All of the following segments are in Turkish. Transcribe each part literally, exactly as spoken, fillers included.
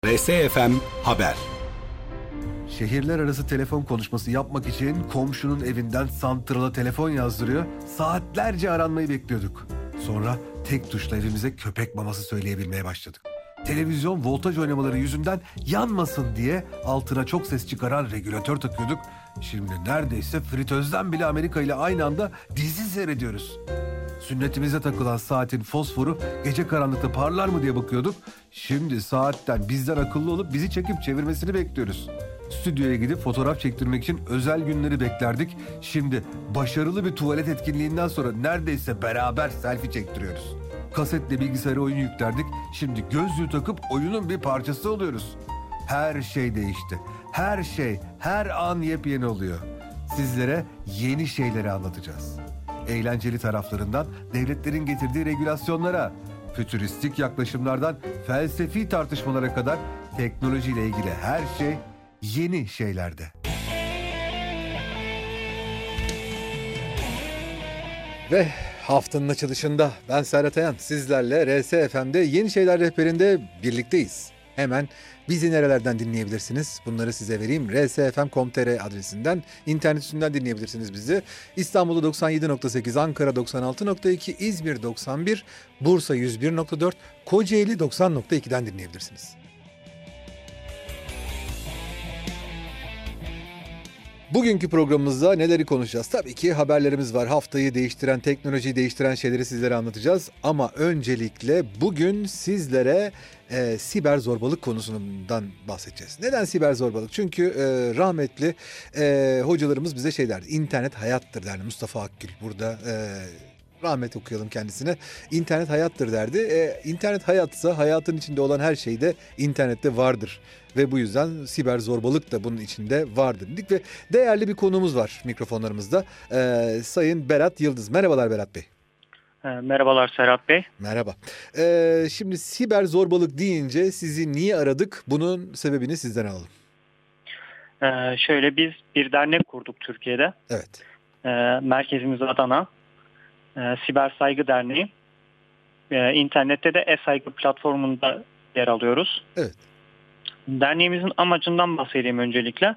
R S F M Haber. Şehirler arası telefon konuşması yapmak için komşunun evinden santrala telefon yazdırıyor, saatlerce aranmayı bekliyorduk. Sonra tek tuşla evimize köpek maması söyleyebilmeye başladık. Televizyon voltaj oynamaları yüzünden yanmasın diye altına çok ses çıkaran regülatör takıyorduk. Şimdi neredeyse fritözden bile Amerika ile aynı anda dizi seyrediyoruz. Sünnetimize takılan saatin fosforu gece karanlıkta parlar mı diye bakıyorduk. Şimdi saatten bizden akıllı olup bizi çekip çevirmesini bekliyoruz. Stüdyoya gidip fotoğraf çektirmek için özel günleri beklerdik. Şimdi başarılı bir tuvalet etkinliğinden sonra neredeyse beraber selfie çektiriyoruz. Kasetle bilgisayara oyun yüklerdik. Şimdi gözlüğü takıp oyunun bir parçası oluyoruz. Her şey değişti. Her şey, her an yepyeni oluyor. Sizlere yeni şeyleri anlatacağız. Eğlenceli taraflarından devletlerin getirdiği regülasyonlara, fütüristik yaklaşımlardan felsefi tartışmalara kadar teknolojiyle ilgili her şey yeni şeylerde. Ve haftanın açılışında ben Serhat Ayan, sizlerle R S F M'de Yeni Şeyler Rehberi'nde birlikteyiz. Hemen bizi nerelerden dinleyebilirsiniz? Bunları size vereyim. r s f m nokta com nokta t r adresinden, internet üstünden dinleyebilirsiniz bizi. İstanbul'da doksan yedi nokta sekiz, Ankara doksan altı nokta iki, İzmir doksan bir, Bursa yüz bir nokta dört, Kocaeli doksan nokta iki'den dinleyebilirsiniz. Bugünkü programımızda neleri konuşacağız? Tabii ki haberlerimiz var. Haftayı değiştiren, teknolojiyi değiştiren şeyleri sizlere anlatacağız. Ama öncelikle bugün sizlere e, siber zorbalık konusundan bahsedeceğiz. Neden siber zorbalık? Çünkü e, rahmetli e, hocalarımız bize şey derdi. İnternet hayattır derdi. Mustafa Akgül burada e, rahmet okuyalım kendisine. İnternet hayattır derdi. E, internet hayatsa hayatın içinde olan her şey de internette vardır. Ve bu yüzden siber zorbalık da bunun içinde vardır dedik ve değerli bir konuğumuz var mikrofonlarımızda. Ee, Sayın Berat Yıldız. Merhabalar Berat Bey. Merhabalar Serhat Bey. Merhaba. Ee, şimdi siber zorbalık deyince sizi niye aradık? Bunun sebebini sizden alalım. Ee, şöyle biz bir dernek kurduk Türkiye'de. Evet. Ee, merkezimiz Adana. Ee, Siber Saygı Derneği. Ee, internette de e-saygı platformunda yer alıyoruz. Evet. Derneğimizin amacından bahsedeyim öncelikle.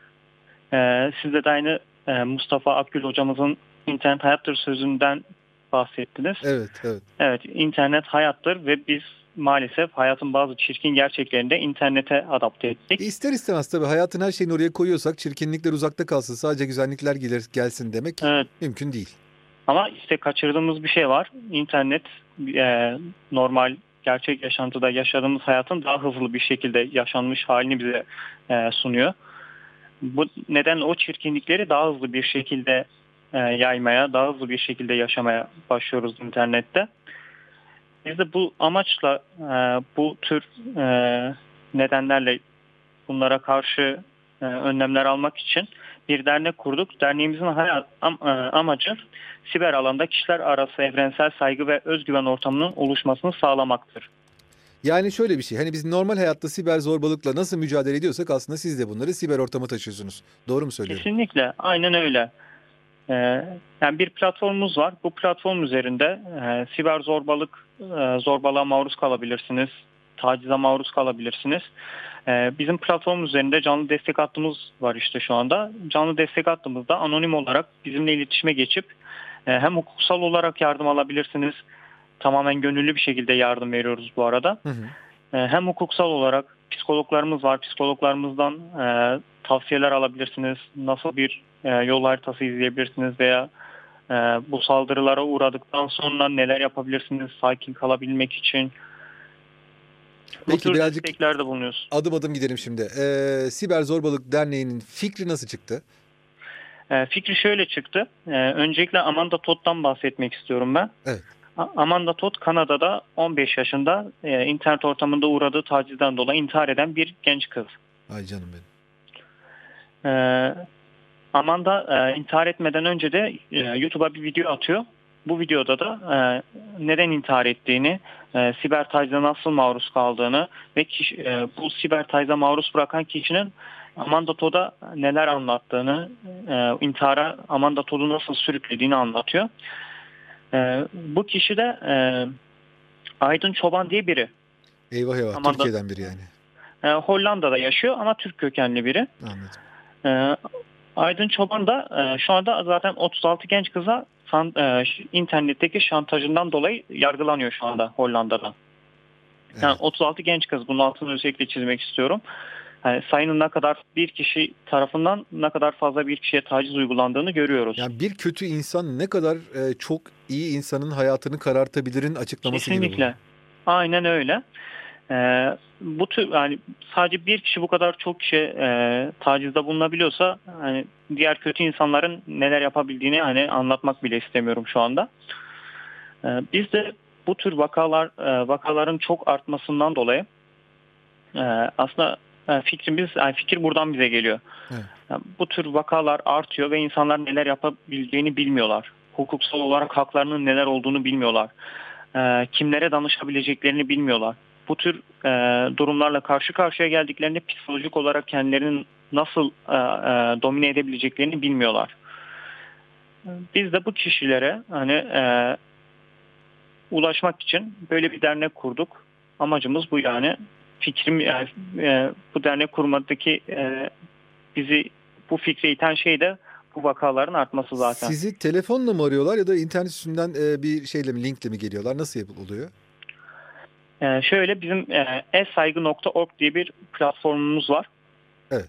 Ee, siz de aynı e, Mustafa Akgül hocamızın internet hayattır sözünden bahsettiniz. Evet, evet. Evet, internet hayattır ve biz maalesef hayatın bazı çirkin gerçeklerini de internete adapte ettik. İster istemez tabii hayatın her şeyini oraya koyuyorsak çirkinlikler uzakta kalsın, sadece güzellikler gelir, gelsin demek evet. Mümkün değil. Ama işte kaçırdığımız bir şey var. İnternet e, normal gerçek yaşantıda yaşadığımız hayatın daha hızlı bir şekilde yaşanmış halini bize e, sunuyor. Bu nedenle o çirkinlikleri daha hızlı bir şekilde e, yaymaya, daha hızlı bir şekilde yaşamaya başlıyoruz internette. Biz de bu amaçla e, bu tür e, nedenlerle bunlara karşı e, önlemler almak için bir dernek kurduk. Derneğimizin hayat, am, e, amacı siber alanda kişiler arası evrensel saygı ve özgüven ortamının oluşmasını sağlamaktır. Yani şöyle bir şey, hani biz normal hayatta siber zorbalıkla nasıl mücadele ediyorsak aslında siz de bunları siber ortama taşıyorsunuz. Doğru mu söylüyorum? Kesinlikle, aynen öyle. Ee, yani bir platformumuz var. Bu platform üzerinde e, siber zorbalık, e, zorbalığa maruz kalabilirsiniz, tacize maruz kalabilirsiniz. E, bizim platform üzerinde canlı destek hattımız var işte şu anda. Canlı destek hattımızda anonim olarak bizimle iletişime geçip e, hem hukuksal olarak yardım alabilirsiniz. Tamamen gönüllü bir şekilde yardım veriyoruz bu arada. Hı hı. E, hem hukuksal olarak psikologlarımız var. Psikologlarımızdan e, tavsiyeler alabilirsiniz. Nasıl bir e, yol haritası izleyebilirsiniz veya e, bu saldırılara uğradıktan sonra neler yapabilirsiniz sakin kalabilmek için. Bu Peki tür birazcık desteklerde bulunuyoruz. Adım adım gidelim şimdi. Ee, Siber Zorbalık Derneği'nin fikri nasıl çıktı? E, fikri şöyle çıktı. E, öncelikle Amanda Todd'dan bahsetmek istiyorum ben. Evet. Amanda Todd Kanada'da on beş yaşında e, internet ortamında uğradığı tacizden dolayı intihar eden bir genç kız. Ay canım benim. E, Amanda e, intihar etmeden önce de e, YouTube'a bir video atıyor. Bu videoda da e, neden intihar ettiğini, e, siber tacize nasıl maruz kaldığını ve kişi, e, bu siber tacize maruz bırakan kişinin Amanda Todd'a neler anlattığını, e, intihara Amanda Todd'u nasıl sürüklediğini anlatıyor. Ee, bu kişi de e, Aydın Çoban diye biri. Eyvah eyvah, Amanda, Türkiye'den biri yani. E, Hollanda'da yaşıyor ama Türk kökenli biri. Anladım. E, Aydın Çoban da e, şu anda zaten otuz altı genç kıza san, e, internetteki şantajından dolayı yargılanıyor şu anda Hollanda'da. Evet. Yani otuz altı genç kız, bunun altını özellikle çizmek istiyorum. Yani sayının ne kadar bir kişi tarafından ne kadar fazla bir kişiye taciz uygulandığını görüyoruz. Yani bir kötü insan ne kadar e, çok iyi insanın hayatını karartabilirin açıklaması Kesinlikle. gibi bu. Aynen öyle. Ee, bu tür yani sadece bir kişi bu kadar çok kişi e, tacizde bulunabiliyorsa hani diğer kötü insanların neler yapabildiğini hani anlatmak bile istemiyorum şu anda. Ee, biz de bu tür vakalar e, vakaların çok artmasından dolayı e, aslında e, fikrimiz yani fikir buradan bize geliyor. Evet. Yani bu tür vakalar artıyor ve insanlar neler yapabileceğini bilmiyorlar. Hukuksal olarak haklarının neler olduğunu bilmiyorlar. E, kimlere danışabileceklerini bilmiyorlar. Bu tür e, durumlarla karşı karşıya geldiklerinde psikolojik olarak kendilerini nasıl e, e, domine edebileceklerini bilmiyorlar. Biz de bu kişilere hani e, ulaşmak için böyle bir dernek kurduk. Amacımız bu yani. Fikrim yani, e, bu dernek kurmadaki e, bizi bu fikre iten şey de bu vakaların artması zaten. Sizi telefonla mı arıyorlar ya da internet üstünden e, bir şeyle mi, linkle mi geliyorlar? Nasıl oluyor? Ee, şöyle bizim e, e-saygı nokta org diye bir platformumuz var. Evet.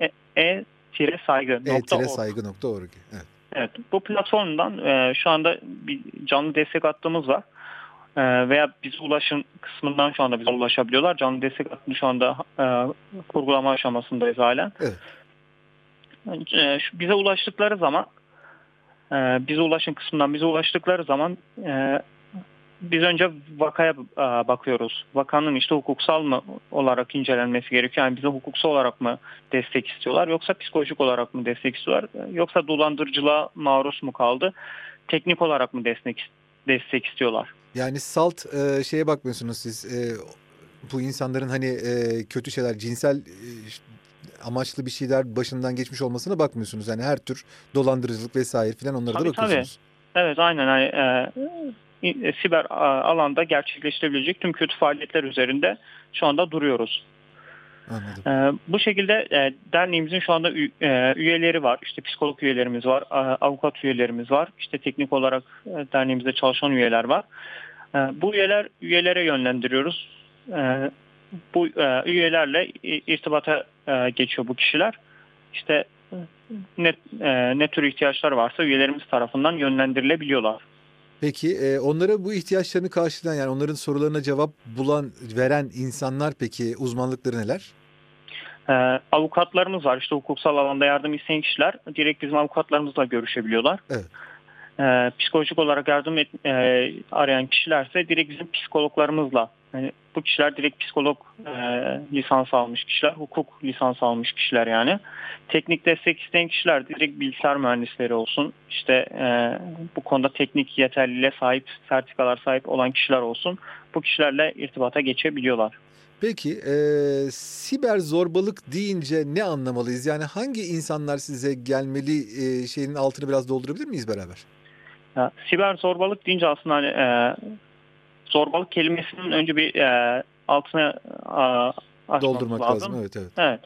e-saygı nokta org. e-saygı nokta org. Evet. Evet. Bu platformdan e, şu anda bir canlı destek hattımız var. E, veya bize ulaşım kısmından şu anda bize ulaşabiliyorlar. Canlı destek hattını şu anda e, kurgulama aşamasındayız hala. Evet. E, şu, bize ulaştıkları zaman e, bize ulaşım kısmından bize ulaştıkları zaman e, biz önce vakaya bakıyoruz. Vakanın işte hukuksal mı olarak incelenmesi gerekiyor. Yani bize hukuksal olarak mı destek istiyorlar yoksa psikolojik olarak mı destek istiyorlar? Yoksa dolandırıcılığa maruz mu kaldı? Teknik olarak mı destek destek istiyorlar? Yani salt e, şeye bakmıyorsunuz siz. E, bu insanların hani e, kötü şeyler, cinsel e, amaçlı bir şeyler başından geçmiş olmasına bakmıyorsunuz. Yani her tür dolandırıcılık vesaire filan onlara tabii, da bakıyorsunuz. Tabii. Evet, aynen. Yani, e, siber alanda gerçekleştirebilecek tüm kötü faaliyetler üzerinde şu anda duruyoruz. Anladım. E, bu şekilde e, derneğimizin şu anda ü, e, üyeleri var. İşte psikolog üyelerimiz var, e, avukat üyelerimiz var. İşte teknik olarak e, derneğimizde çalışan üyeler var. E, bu üyeler üyelere yönlendiriyoruz. E, bu e, üyelerle irtibata e, geçiyor bu kişiler. İşte ne, e, ne tür ihtiyaçlar varsa üyelerimiz tarafından yönlendirilebiliyorlar. Peki e, onlara bu ihtiyaçlarını karşılayan yani onların sorularına cevap bulan, veren insanlar peki uzmanlıkları neler? E, avukatlarımız var. İşte hukuksal alanda yardım isteyen kişiler direkt bizim avukatlarımızla görüşebiliyorlar. Evet. E, psikolojik olarak yardım et, e, arayan kişilerse direkt bizim psikologlarımızla. Yani bu kişiler direkt psikolog e, lisansı almış kişiler, hukuk lisansı almış kişiler yani. Teknik destek isteyen kişiler direkt bilgisayar mühendisleri olsun. İşte e, bu konuda teknik yeterliliğe sahip, sertifikalar sahip olan kişiler olsun. Bu kişilerle irtibata geçebiliyorlar. Peki e, siber zorbalık deyince ne anlamalıyız? Yani hangi insanlar size gelmeli e, şeyin altını biraz doldurabilir miyiz beraber? Ya, siber zorbalık deyince aslında hani, e, zorbalık kelimesinin önce bir e, altına a, doldurmak lazım. lazım. Evet, evet. Evet.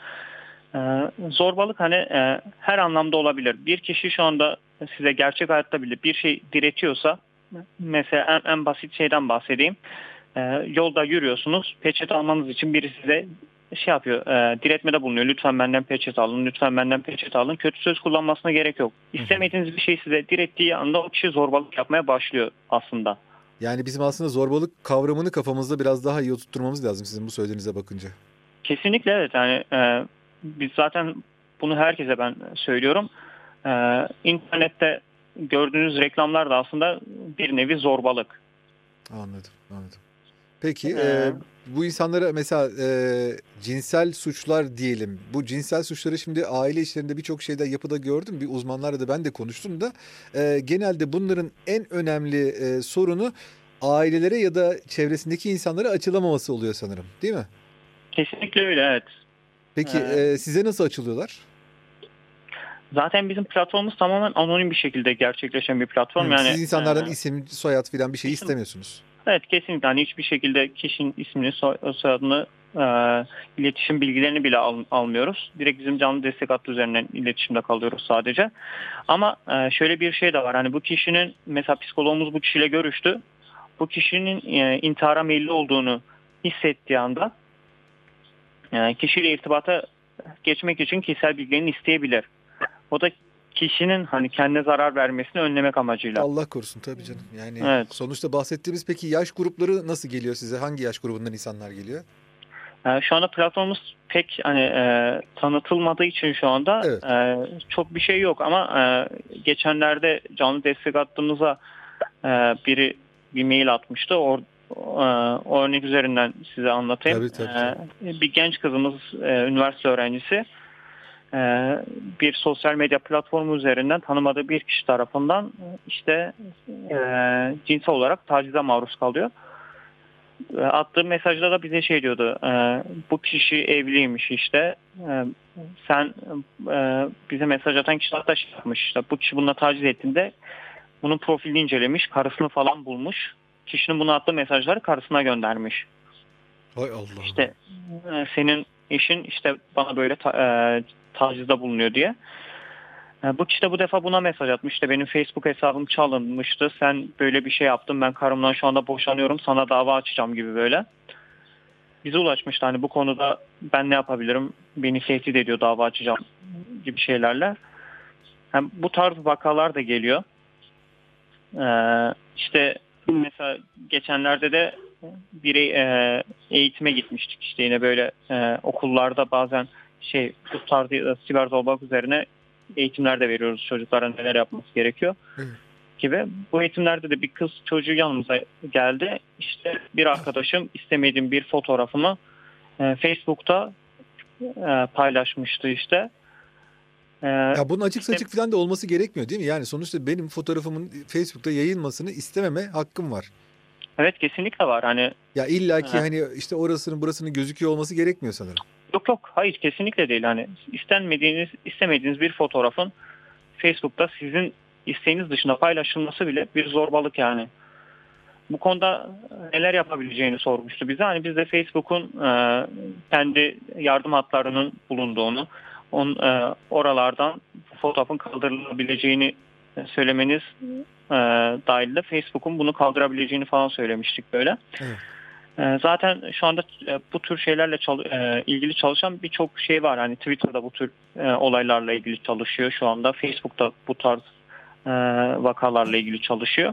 E, zorbalık hani e, her anlamda olabilir. Bir kişi şu anda size gerçek hayatta bile bir şey diretiyorsa, mesela en, en basit şeyden bahsedeyim. E, yolda yürüyorsunuz, peçete almanız için biri size şey yapıyor, e, diretmede bulunuyor. Lütfen benden peçete alın, lütfen benden peçete alın. Kötü söz kullanmasına gerek yok. İstemediğiniz bir şey size direttiği anda o kişi zorbalık yapmaya başlıyor aslında. Yani bizim aslında zorbalık kavramını kafamızda biraz daha iyi oturtmamız lazım sizin bu söylediğinize bakınca. Kesinlikle evet. Yani e, biz zaten bunu herkese ben söylüyorum. E, internette gördüğünüz reklamlar da aslında bir nevi zorbalık. Anladım, anladım. Peki Ee, e, bu insanlara mesela e, cinsel suçlar diyelim. Bu cinsel suçları şimdi aile işlerinde birçok şeyde yapıda gördüm. Bir uzmanlarla da ben de konuştum da e, genelde bunların en önemli e, sorunu ailelere ya da çevresindeki insanlara açılamaması oluyor sanırım, değil mi? Kesinlikle öyle evet. Peki Ee, e, size nasıl açılıyorlar? Zaten bizim platformumuz tamamen anonim bir şekilde gerçekleşen bir platform. Hı, Yani siz insanlardan e, isim, soyad filan bir şey isim- istemiyorsunuz. evet kesinlikle hani hiçbir şekilde kişinin ismini, soy- soyadını e, iletişim bilgilerini bile al, almıyoruz. Direkt bizim canlı destek hattı üzerinden iletişimde kalıyoruz sadece. Ama e, şöyle bir şey de var. Hani bu kişinin, mesela psikologumuz bu kişiyle görüştü. Bu kişinin e, intihara meyilli olduğunu hissettiği anda e, kişiyle irtibata geçmek için kişisel bilgilerini isteyebilir. O da kişinin hani kendine zarar vermesini önlemek amacıyla. Allah korusun tabii canım. Yani Evet. sonuçta bahsettiğimiz, peki yaş grupları nasıl geliyor size? Hangi yaş grubundan insanlar geliyor? E, şu anda platformumuz pek hani e, tanıtılmadığı için şu anda Evet. e, çok bir şey yok ama e, geçenlerde canlı destek hattımıza e, biri bir mail atmıştı. Or, e, o örnek üzerinden size anlatayım. Tabii, tabii, E, bir genç kızımız, e, üniversite öğrencisi, e, bir sosyal medya platformu üzerinden tanımadığı bir kişi tarafından işte e, cinsel olarak tacize maruz kalıyor. E, Attığı mesajda da bize şey diyordu. E, bu kişi evliymiş işte. E, sen e, bize mesaj atan kişi hatta şey yapmış. İşte, bu kişi bununla taciz ettiğinde bunun profilini incelemiş. Karısını falan bulmuş. Kişinin bunu attığı mesajları karısına göndermiş. Hay Allah. İşte e, senin eşin işte bana böyle ta, e, tacizde bulunuyor diye. E, bu kişi de bu defa buna mesaj atmış. İşte benim Facebook hesabım çalınmıştı. Sen böyle bir şey yaptın. Ben karımdan şu anda boşanıyorum. Sana dava açacağım gibi böyle. Bize ulaşmıştı. Hani bu konuda ben ne yapabilirim? Beni tehdit ediyor, dava açacağım gibi şeylerle. Yani bu tarz vakalar da geliyor. Ee, işte mesela geçenlerde de biri e, eğitime gitmiştik. İşte yine böyle e, okullarda bazen şey bu tarz e, siber zorbalık üzerine eğitimler de veriyoruz çocuklara, neler yapması gerekiyor Hı. gibi. Bu eğitimlerde de bir kız çocuğu yanımıza geldi. İşte bir arkadaşım istemediğim bir fotoğrafımı e, Facebook'ta e, paylaşmıştı işte. E, Ya bunun açık işte saçık falan da olması gerekmiyor değil mi? Yani sonuçta benim fotoğrafımın Facebook'ta yayılmasını istememe hakkım var. evet, kesinlikle var. Hani Ya illaki e, hani işte orasının burasının gözüküyor olması gerekmiyor sanırım. yok yok, hayır, kesinlikle değil. Hani istenmediğiniz, istemediğiniz bir fotoğrafın Facebook'ta sizin isteğiniz dışında paylaşılması bile bir zorbalık yani. Bu konuda neler yapabileceğini sormuştu bize. Hani biz de Facebook'un e, kendi yardım hatlarının bulunduğunu, on, e, oralardan fotoğrafın kaldırılabileceğini söylemeniz e, dahilinde Facebook'un bunu kaldırabileceğini falan söylemiştik böyle. Evet. E, zaten şu anda e, bu tür şeylerle çal- e, ilgili çalışan birçok şey var. Hani Twitter'da bu tür e, olaylarla ilgili çalışıyor şu anda. Facebook'ta bu tarz e, vakalarla ilgili çalışıyor.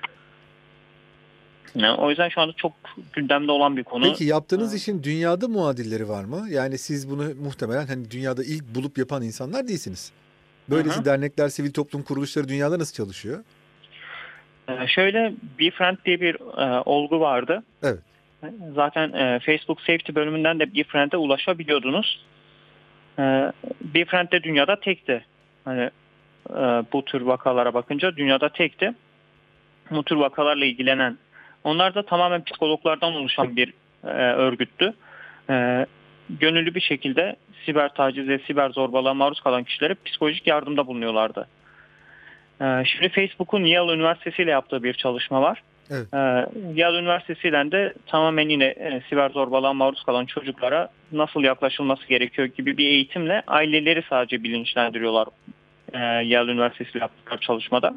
Yani o yüzden şu anda çok gündemde olan bir konu. Peki yaptığınız işin dünyada muadilleri var mı? Yani siz bunu muhtemelen hani dünyada ilk bulup yapan insanlar değilsiniz. Böylesi Hı hı. dernekler, sivil toplum kuruluşları dünyada nasıl çalışıyor? Ee, şöyle Befriend diye bir e, olgu vardı. Evet. Zaten e, Facebook Safety bölümünden de Befriend'e ulaşabiliyordunuz. E, Befriend de dünyada tekti. Hani e, bu tür vakalara bakınca dünyada tekti. Bu tür vakalarla ilgilenen. Onlar da tamamen psikologlardan oluşan bir e, örgüttü. E, gönüllü bir şekilde siber taciz ve siber zorbalığa maruz kalan kişilere psikolojik yardımda bulunuyorlardı. E, şimdi Facebook'un Yale Üniversitesi ile yaptığı bir çalışma var. Evet. E, Yale Üniversitesi ile de tamamen yine e, siber zorbalığa maruz kalan çocuklara nasıl yaklaşılması gerekiyor gibi bir eğitimle aileleri sadece bilinçlendiriyorlar e, Yale Üniversitesi ile yaptıkları çalışmada.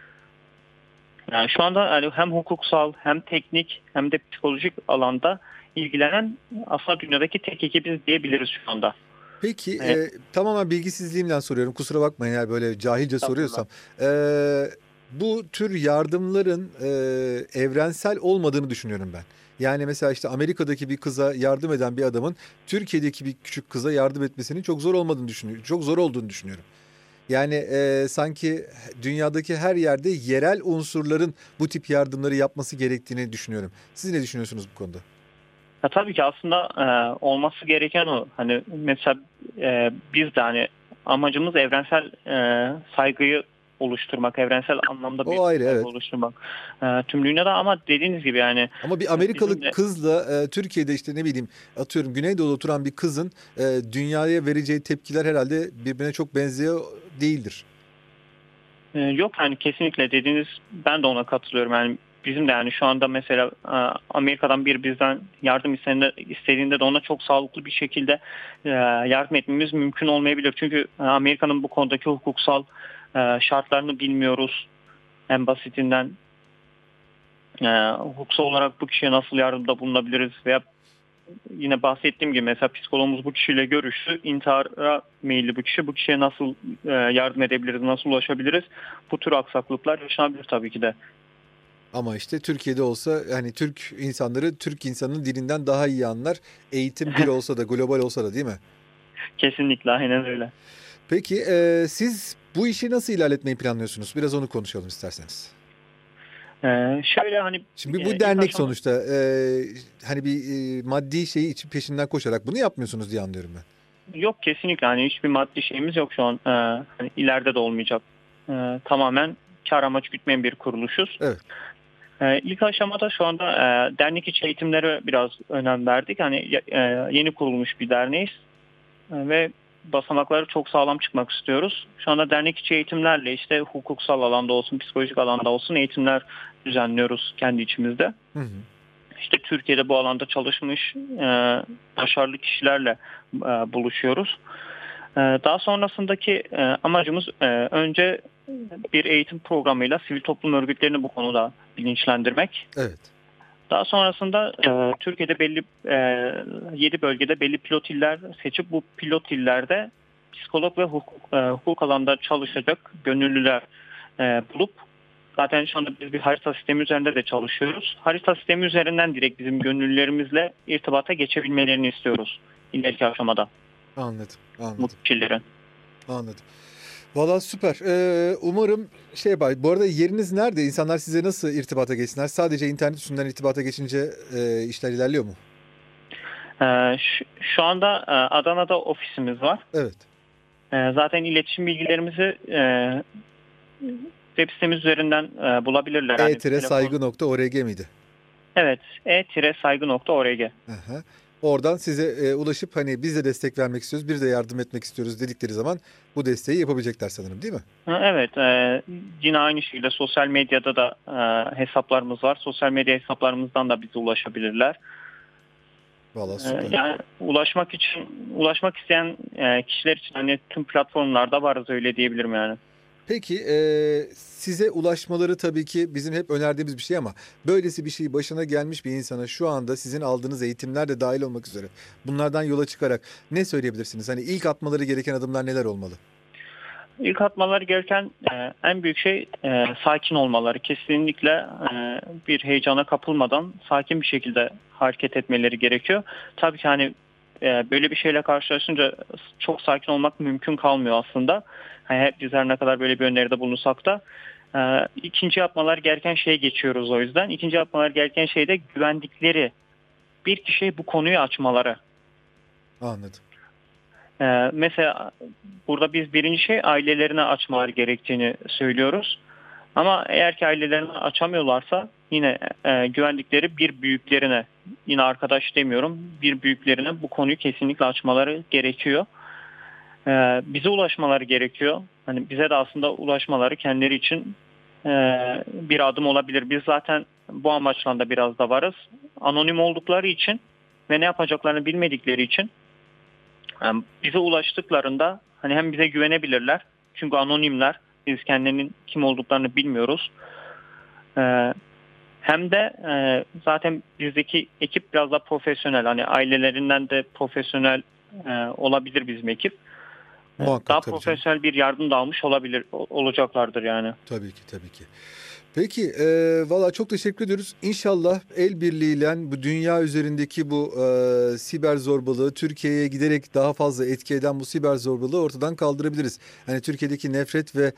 Yani şu anda yani hem hukuksal hem teknik hem de psikolojik alanda ilgilenen aslında dünyadaki tek ekibiz diyebiliriz şu anda. Peki Evet. e, tamamen bilgisizliğimden soruyorum. Kusura bakmayın eğer böyle cahilce soruyorsam. E, bu tür yardımların e, evrensel olmadığını düşünüyorum ben. Yani mesela işte Amerika'daki bir kıza yardım eden bir adamın Türkiye'deki bir küçük kıza yardım etmesinin çok zor olmadığını düşünüyorum. Çok zor olduğunu düşünüyorum. Yani e, sanki dünyadaki her yerde yerel unsurların bu tip yardımları yapması gerektiğini düşünüyorum. Siz ne düşünüyorsunuz bu konuda? Ya tabii ki aslında e, olması gereken o. Hani mesela e, biz de hani amacımız evrensel e, saygıyı oluşturmak, evrensel anlamda bir O ayrı, saygı evet. oluşturmak e, tüm dünyada, ama dediğiniz gibi yani Ama bir Amerikalı bizim de kızla e, Türkiye'de işte ne bileyim atıyorum Güneydoğu'da oturan bir kızın e, dünyaya vereceği tepkiler herhalde birbirine çok benziyor değildir. e, yok yani kesinlikle dediğiniz, ben de ona katılıyorum. Yani bizim de yani şu anda mesela e, Amerika'dan bir bizden yardım istediğinde, istediğinde de ona çok sağlıklı bir şekilde e, yardım etmemiz mümkün olmayabilir. Çünkü e, Amerika'nın bu konudaki hukuksal e, şartlarını bilmiyoruz. En basitinden e, hukuksal olarak bu kişiye nasıl yardımda bulunabiliriz veya yine bahsettiğim gibi mesela psikologumuz bu kişiyle görüştü. İntihara meyilli bu kişi. Bu kişiye nasıl e, yardım edebiliriz, nasıl ulaşabiliriz? Bu tür aksaklıklar yaşanabilir tabii ki de. Ama işte Türkiye'de olsa hani Türk insanları Türk insanının dilinden daha iyi anlar. Eğitim bir olsa da global olsa da değil mi? Kesinlikle aynen öyle. Peki e, siz bu işi nasıl ilerletmeyi planlıyorsunuz? Biraz onu konuşalım isterseniz. Ee, şöyle hani Şimdi e, bu ilk dernek aşama sonuçta e, hani bir e, maddi şeyi için peşinden koşarak bunu yapmıyorsunuz diye anlıyorum ben. yok kesinlikle hani hiçbir maddi şeyimiz yok şu an. Ee, hani ileride de olmayacak. Ee, tamamen kar amaç gütmeyen bir kuruluşuz. Evet. Ee, ilk aşamada şu anda e, dernek içi eğitimlere biraz önem verdik. Hani e, yeni kurulmuş bir derneğiz. E, ve basamakları çok sağlam çıkmak istiyoruz. Şu anda dernek içi eğitimlerle işte hukuksal alanda olsun, psikolojik alanda olsun eğitimler düzenliyoruz kendi içimizde. Hı hı. İşte Türkiye'de bu alanda çalışmış e, başarılı kişilerle e, buluşuyoruz. E, daha sonrasındaki e, amacımız e, önce bir eğitim programıyla sivil toplum örgütlerini bu konuda bilinçlendirmek. Evet. Daha sonrasında e, Türkiye'de belli e, yedi bölgede belli pilot iller seçip bu pilot illerde psikolog ve hukuk, e, hukuk alanda çalışacak gönüllüler e, bulup zaten şu anda biz bir harita sistemi üzerinde de çalışıyoruz. Harita sistemi üzerinden direkt bizim gönüllülerimizle irtibata geçebilmelerini istiyoruz ileriki aşamada Anladım. bu Anladım. kişilerin. Anladım. Valla süper. Ee, umarım şey yapar. Bu arada yeriniz nerede? İnsanlar size nasıl irtibata geçsinler? Sadece internet üstünden irtibata geçince e, işler ilerliyor mu? E, şu, şu anda e, Adana'da ofisimiz var. Evet. E, zaten iletişim bilgilerimizi e, web sitemiz üzerinden e, bulabilirler. Hani telefon. e-saygı nokta org miydi? Evet, e-saygı nokta org. Aha. Oradan size e, ulaşıp hani biz de destek vermek istiyoruz, bir de yardım etmek istiyoruz dedikleri zaman bu desteği yapabilecekler sanırım değil mi? Ha, evet, e, yine aynı şekilde sosyal medyada da e, hesaplarımız var. Sosyal medya hesaplarımızdan da bize ulaşabilirler. Valla E, süper. yani ulaşmak için, ulaşmak isteyen e, kişiler için hani tüm platformlarda varız öyle diyebilirim yani. Peki e, size ulaşmaları tabii ki bizim hep önerdiğimiz bir şey ama böylesi bir şey başına gelmiş bir insana şu anda sizin aldığınız eğitimler de dahil olmak üzere bunlardan yola çıkarak ne söyleyebilirsiniz? Hani ilk atmaları gereken adımlar neler olmalı? İlk atmaları gereken e, en büyük şey e, sakin olmaları. Kesinlikle e, bir heyecana kapılmadan sakin bir şekilde hareket etmeleri gerekiyor. Tabii ki hani e, böyle bir şeyle karşılaşınca çok sakin olmak mümkün kalmıyor aslında. Hani hep biz her ne kadar böyle bir öneride bulunsak da e, ikinci yapmalar gereken şeye geçiyoruz o yüzden. İkinci yapmalar gereken şey de güvendikleri bir kişiye bu konuyu açmaları. Anladım. Ee, mesela burada biz birinci şey ailelerine açmaları gerektiğini söylüyoruz. Ama eğer ki ailelerine açamıyorlarsa yine e, güvendikleri bir büyüklerine, yine arkadaş demiyorum, bir büyüklerine bu konuyu kesinlikle açmaları gerekiyor. Ee, bize ulaşmaları gerekiyor. Hani bize de aslında ulaşmaları kendileri için e, bir adım olabilir. Biz zaten bu amaçla da biraz da varız. Anonim oldukları için ve ne yapacaklarını bilmedikleri için yani bize ulaştıklarında hani hem bize güvenebilirler çünkü anonimler, biz kendilerinin kim olduklarını bilmiyoruz. Ee, hem de e, zaten bizdeki ekip biraz daha profesyonel, hani ailelerinden de profesyonel e, olabilir bizim ekip. Ee, Muhakkak daha tabii canım. profesyonel bir yardım da almış olabilir o- olacaklardır yani. Tabii ki tabii ki. Peki e, valla çok teşekkür ediyoruz. İnşallah el birliğiyle bu dünya üzerindeki bu e, siber zorbalığı Türkiye'ye giderek daha fazla etki eden bu siber zorbalığı ortadan kaldırabiliriz. Hani Türkiye'deki nefret ve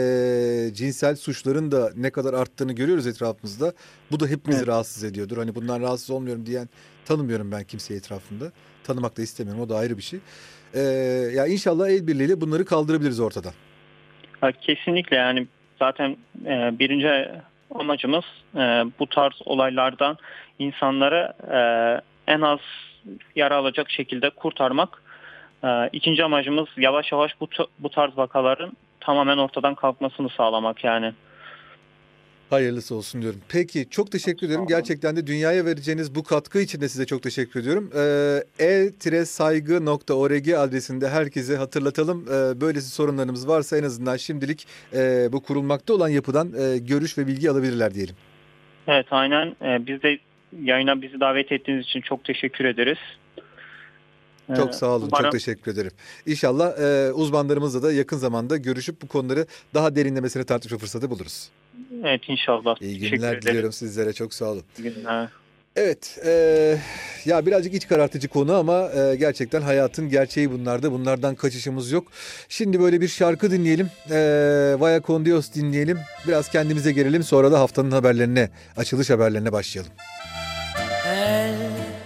e, cinsel suçların da ne kadar arttığını görüyoruz etrafımızda. Bu da hepimizi Evet. rahatsız ediyordur. Hani bundan rahatsız olmuyorum diyen tanımıyorum ben kimseyi etrafımda. Tanımak da istemiyorum, o da ayrı bir şey. E, ya inşallah el birliğiyle bunları kaldırabiliriz ortadan. Ha, kesinlikle yani zaten e, birinci amacımız e, bu tarz olaylardan insanları e, en az yara alacak şekilde kurtarmak. E, ikinci amacımız yavaş yavaş bu, bu tarz vakaların tamamen ortadan kalkmasını sağlamak yani. Hayırlısı olsun diyorum. Peki çok teşekkür ederim. Gerçekten de dünyaya vereceğiniz bu katkı için de size çok teşekkür ediyorum. Ee, e saygı nokta org adresinde herkese hatırlatalım. Ee, böylesi sorunlarımız varsa en azından şimdilik e, bu kurulmakta olan yapıdan e, görüş ve bilgi alabilirler diyelim. Evet, aynen. Ee, biz de yayına bizi davet ettiğiniz için çok teşekkür ederiz. Ee, Çok sağ olun. umarım... Çok teşekkür ederim. İnşallah e, uzmanlarımızla da yakın zamanda görüşüp bu konuları daha derinlemesine tartışma fırsatı buluruz. Evet, inşallah. İyi Teşekkür günler ederim. diliyorum sizlere. Çok sağ olun. İyi günler. Evet, e, ya birazcık iç karartıcı konu ama e, gerçekten hayatın gerçeği bunlarda. Bunlardan kaçışımız yok. Şimdi böyle bir şarkı dinleyelim. E, Vaya con Dios dinleyelim. Biraz kendimize gelelim. Sonra da haftanın haberlerine, açılış haberlerine başlayalım. Elle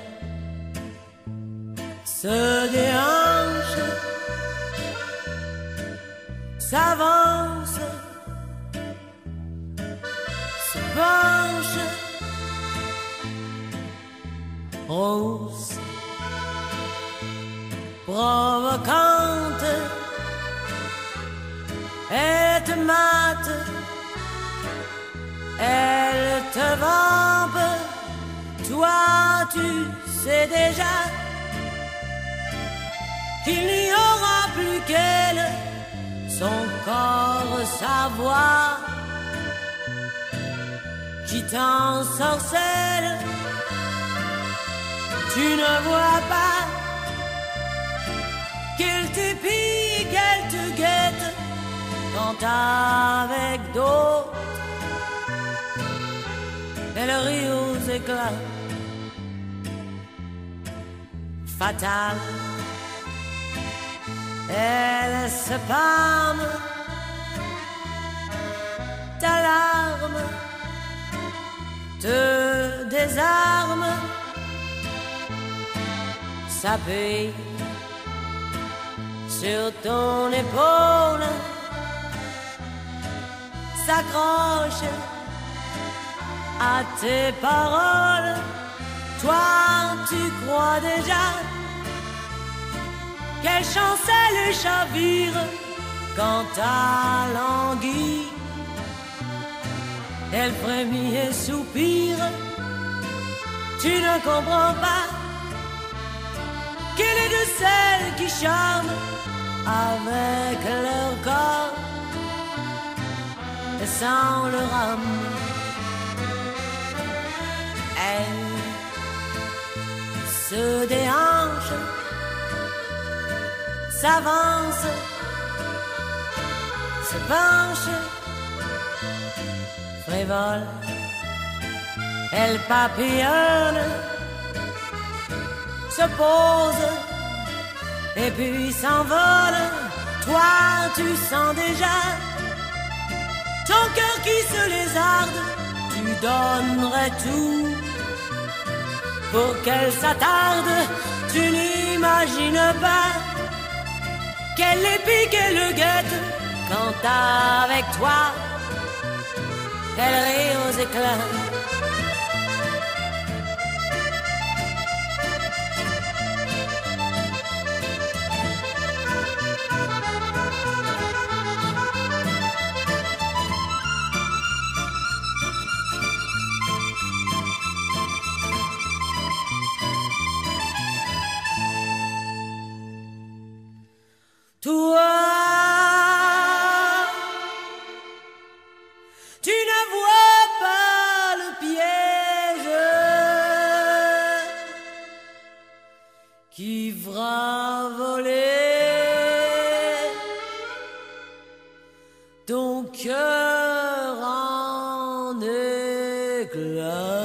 se déhanche, s'avance, se penche, rose, provocante, elle te mate, elle te vampe, toi tu sais déjà qu'il n'y aura plus qu'elle, son corps, sa voix, qui t'ensorcelle. Tu ne vois pas qu'elle t'épie, qu'elle te guette, quand avec d'autres, elle rit aux éclats. Fatale, elle se pâme, ta larme te désarme, s'appuie sur ton épaule, s'accroche à tes paroles. Toi, tu crois déjà quelle chance elle chavire quand ta languit, elle frémit et soupire. Tu ne comprends pas qu'elle est de celles qui charment avec leur corps et sans leur âme. Elle se déhanche, s'avance, se penche, frivole, elle papillonne, se pose et puis s'envole. Toi tu sens déjà ton cœur qui se lézarde, tu donnerais tout pour qu'elle s'attarde. Tu n'imagines pas qu'elle l'épie, qu'elle le guette, quand avec toi elle rit aux éclats. Toi, tu ne vois pas le piège qui fera voler ton cœur en éclats.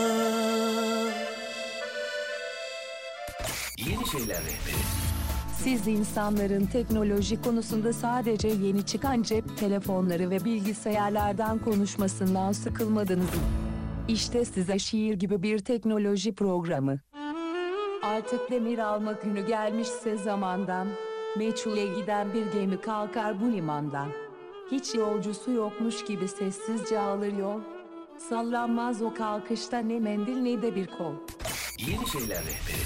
Yeni şeyler rehberi. Siz insanların teknoloji konusunda sadece yeni çıkan cep telefonları ve bilgisayarlardan konuşmasından sıkılmadınız mı? İşte size şiir gibi bir teknoloji programı. Artık demir alma günü gelmişse zamandan, meçhule giden bir gemi kalkar bu limandan. Hiç yolcusu yokmuş gibi sessizce alır yol, sallanmaz o kalkışta ne mendil ne de bir kol. Yeni şeyler rehberi.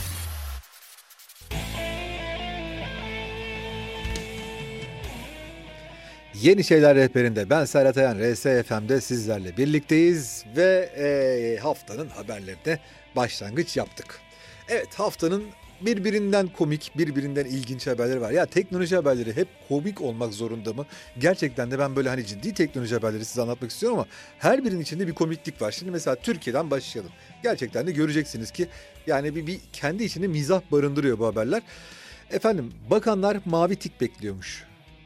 Yeni Şeyler Rehberi'nde ben Serhat Ayan, R S F M'de sizlerle birlikteyiz ve e, haftanın haberlerine başlangıç yaptık. Evet, haftanın birbirinden komik, birbirinden ilginç haberleri var. Ya teknoloji haberleri hep komik olmak zorunda mı? Gerçekten de ben böyle hani ciddi teknoloji haberleri size anlatmak istiyorum ama her birinin içinde bir komiklik var. Şimdi mesela Türkiye'den başlayalım. Gerçekten de göreceksiniz ki yani bir, bir kendi içinde mizah barındırıyor bu haberler. Efendim, bakanlar mavi tik bekliyormuş.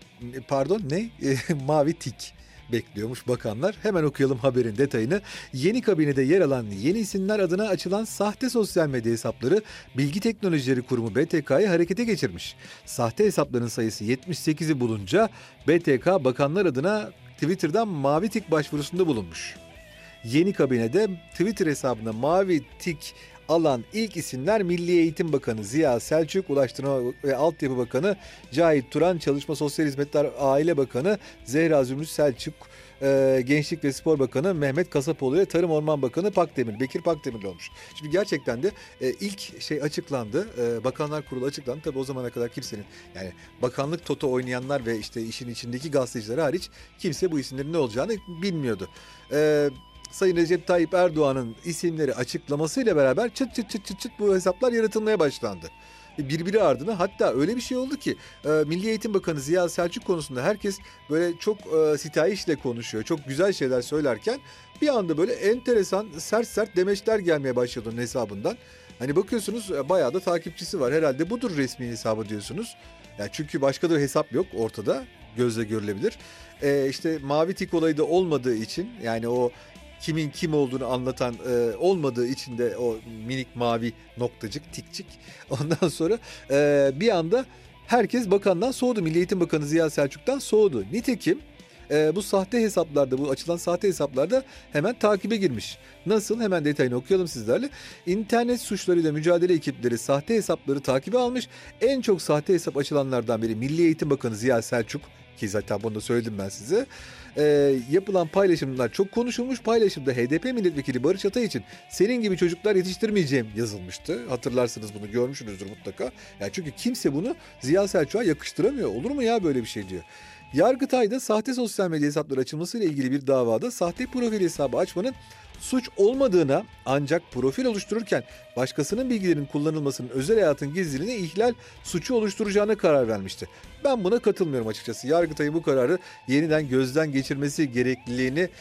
Pardon ne? Mavi tik bekliyormuş bakanlar. Hemen okuyalım haberin detayını. Yeni kabinede yer alan yeni isimler adına açılan sahte sosyal medya hesapları Bilgi Teknolojileri Kurumu B T K'yı harekete geçirmiş. Sahte hesapların sayısı yetmiş sekizi bulunca B T K bakanlar adına Twitter'dan mavi tik başvurusunda bulunmuş. Yeni kabinede Twitter hesabına mavi tik alan ilk isimler Milli Eğitim Bakanı Ziya Selçuk, Ulaştırma ve Altyapı Bakanı Cahit Turan, Çalışma Sosyal Hizmetler Aile Bakanı Zehra Zümrüt Selçuk, e, Gençlik ve Spor Bakanı Mehmet Kasapoğlu ve Tarım Orman Bakanı Pakdemir, Bekir Pakdemirli olmuş. Şimdi gerçekten de e, ilk şey açıklandı, e, Bakanlar Kurulu açıklandı. Tabii o zamana kadar kimsenin, yani bakanlık toto oynayanlar ve işte işin içindeki gazeteciler hariç kimse bu isimlerin ne olacağını bilmiyordu. E, Sayın Recep Tayyip Erdoğan'ın isimleri açıklamasıyla beraber çıt çıt çıt çıt çıt bu hesaplar yaratılmaya başlandı. Birbiri ardına, hatta öyle bir şey oldu ki e, Milli Eğitim Bakanı Ziya Selçuk konusunda herkes böyle çok e, sitayişle konuşuyor. Çok güzel şeyler söylerken bir anda böyle enteresan sert sert demeçler gelmeye başladı onun hesabından. Hani bakıyorsunuz e, bayağı da takipçisi var. Herhalde budur resmi hesabı diyorsunuz. Yani çünkü başka da hesap yok ortada, gözle görülebilir. E, işte mavi tik olayı da olmadığı için, yani o kimin kim olduğunu anlatan e, olmadığı için de o minik mavi noktacık, tikçik. Ondan sonra e, bir anda herkes bakandan soğudu. Milli Eğitim Bakanı Ziya Selçuk'tan soğudu. Nitekim e, bu sahte hesaplarda, bu açılan sahte hesaplarda hemen takibe girmiş. Nasıl? Hemen detayını okuyalım sizlerle. İnternet suçlarıyla mücadele ekipleri sahte hesapları takibe almış. En çok sahte hesap açılanlardan biri Milli Eğitim Bakanı Ziya Selçuk, ki zaten bunu da söyledim ben size. Ee, yapılan paylaşımlar çok konuşulmuş. Paylaşımda H D P milletvekili Barış Atay için "senin gibi çocuklar yetiştirmeyeceğim" yazılmıştı. Hatırlarsınız, bunu görmüşsünüzdür mutlaka. Yani çünkü kimse bunu Ziya Selçuk'a yakıştıramıyor. Olur mu ya böyle bir şey diyor. Yargıtay'da sahte sosyal medya hesapları açılmasıyla ilgili bir davada sahte profil hesabı açmanın suç olmadığına, ancak profil oluştururken başkasının bilgilerinin kullanılmasının özel hayatın gizliliğine ihlal suçu oluşturacağına karar vermişti. Ben buna katılmıyorum açıkçası. Yargıtay'ın bu kararı yeniden gözden geçirmesi gerekliliğini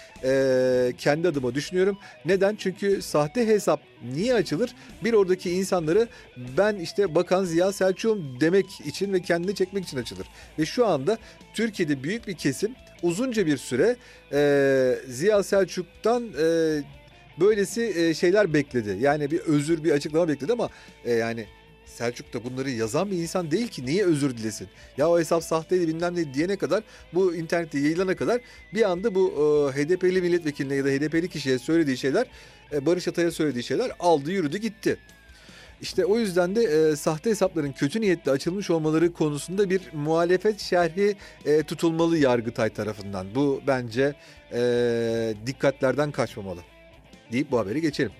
e, kendi adıma düşünüyorum. Neden? Çünkü sahte hesap niye açılır? Bir, oradaki insanları ben işte Bakan Ziya Selçuk'um demek için ve kendini çekmek için açılır. Ve şu anda Türkiye'de büyük bir kesim uzunca bir süre e, Ziya Selçuk'tan e, böylesi e, şeyler bekledi. Yani bir özür, bir açıklama bekledi ama e, yani Selçuk da bunları yazan bir insan değil ki, niye özür dilesin? Ya o hesap sahteydi bilmem ne diyene kadar, bu internette yayılana kadar bir anda bu e, H D P'li milletvekiline ya da H D P'li kişiye söylediği şeyler, e, Barış Atay'a söylediği şeyler aldı yürüdü gitti. İşte o yüzden de e, sahte hesapların kötü niyetle açılmış olmaları konusunda bir muhalefet şerhi e, tutulmalı Yargıtay tarafından. Bu bence e, dikkatlerden kaçmamalı deyip bu haberi geçelim.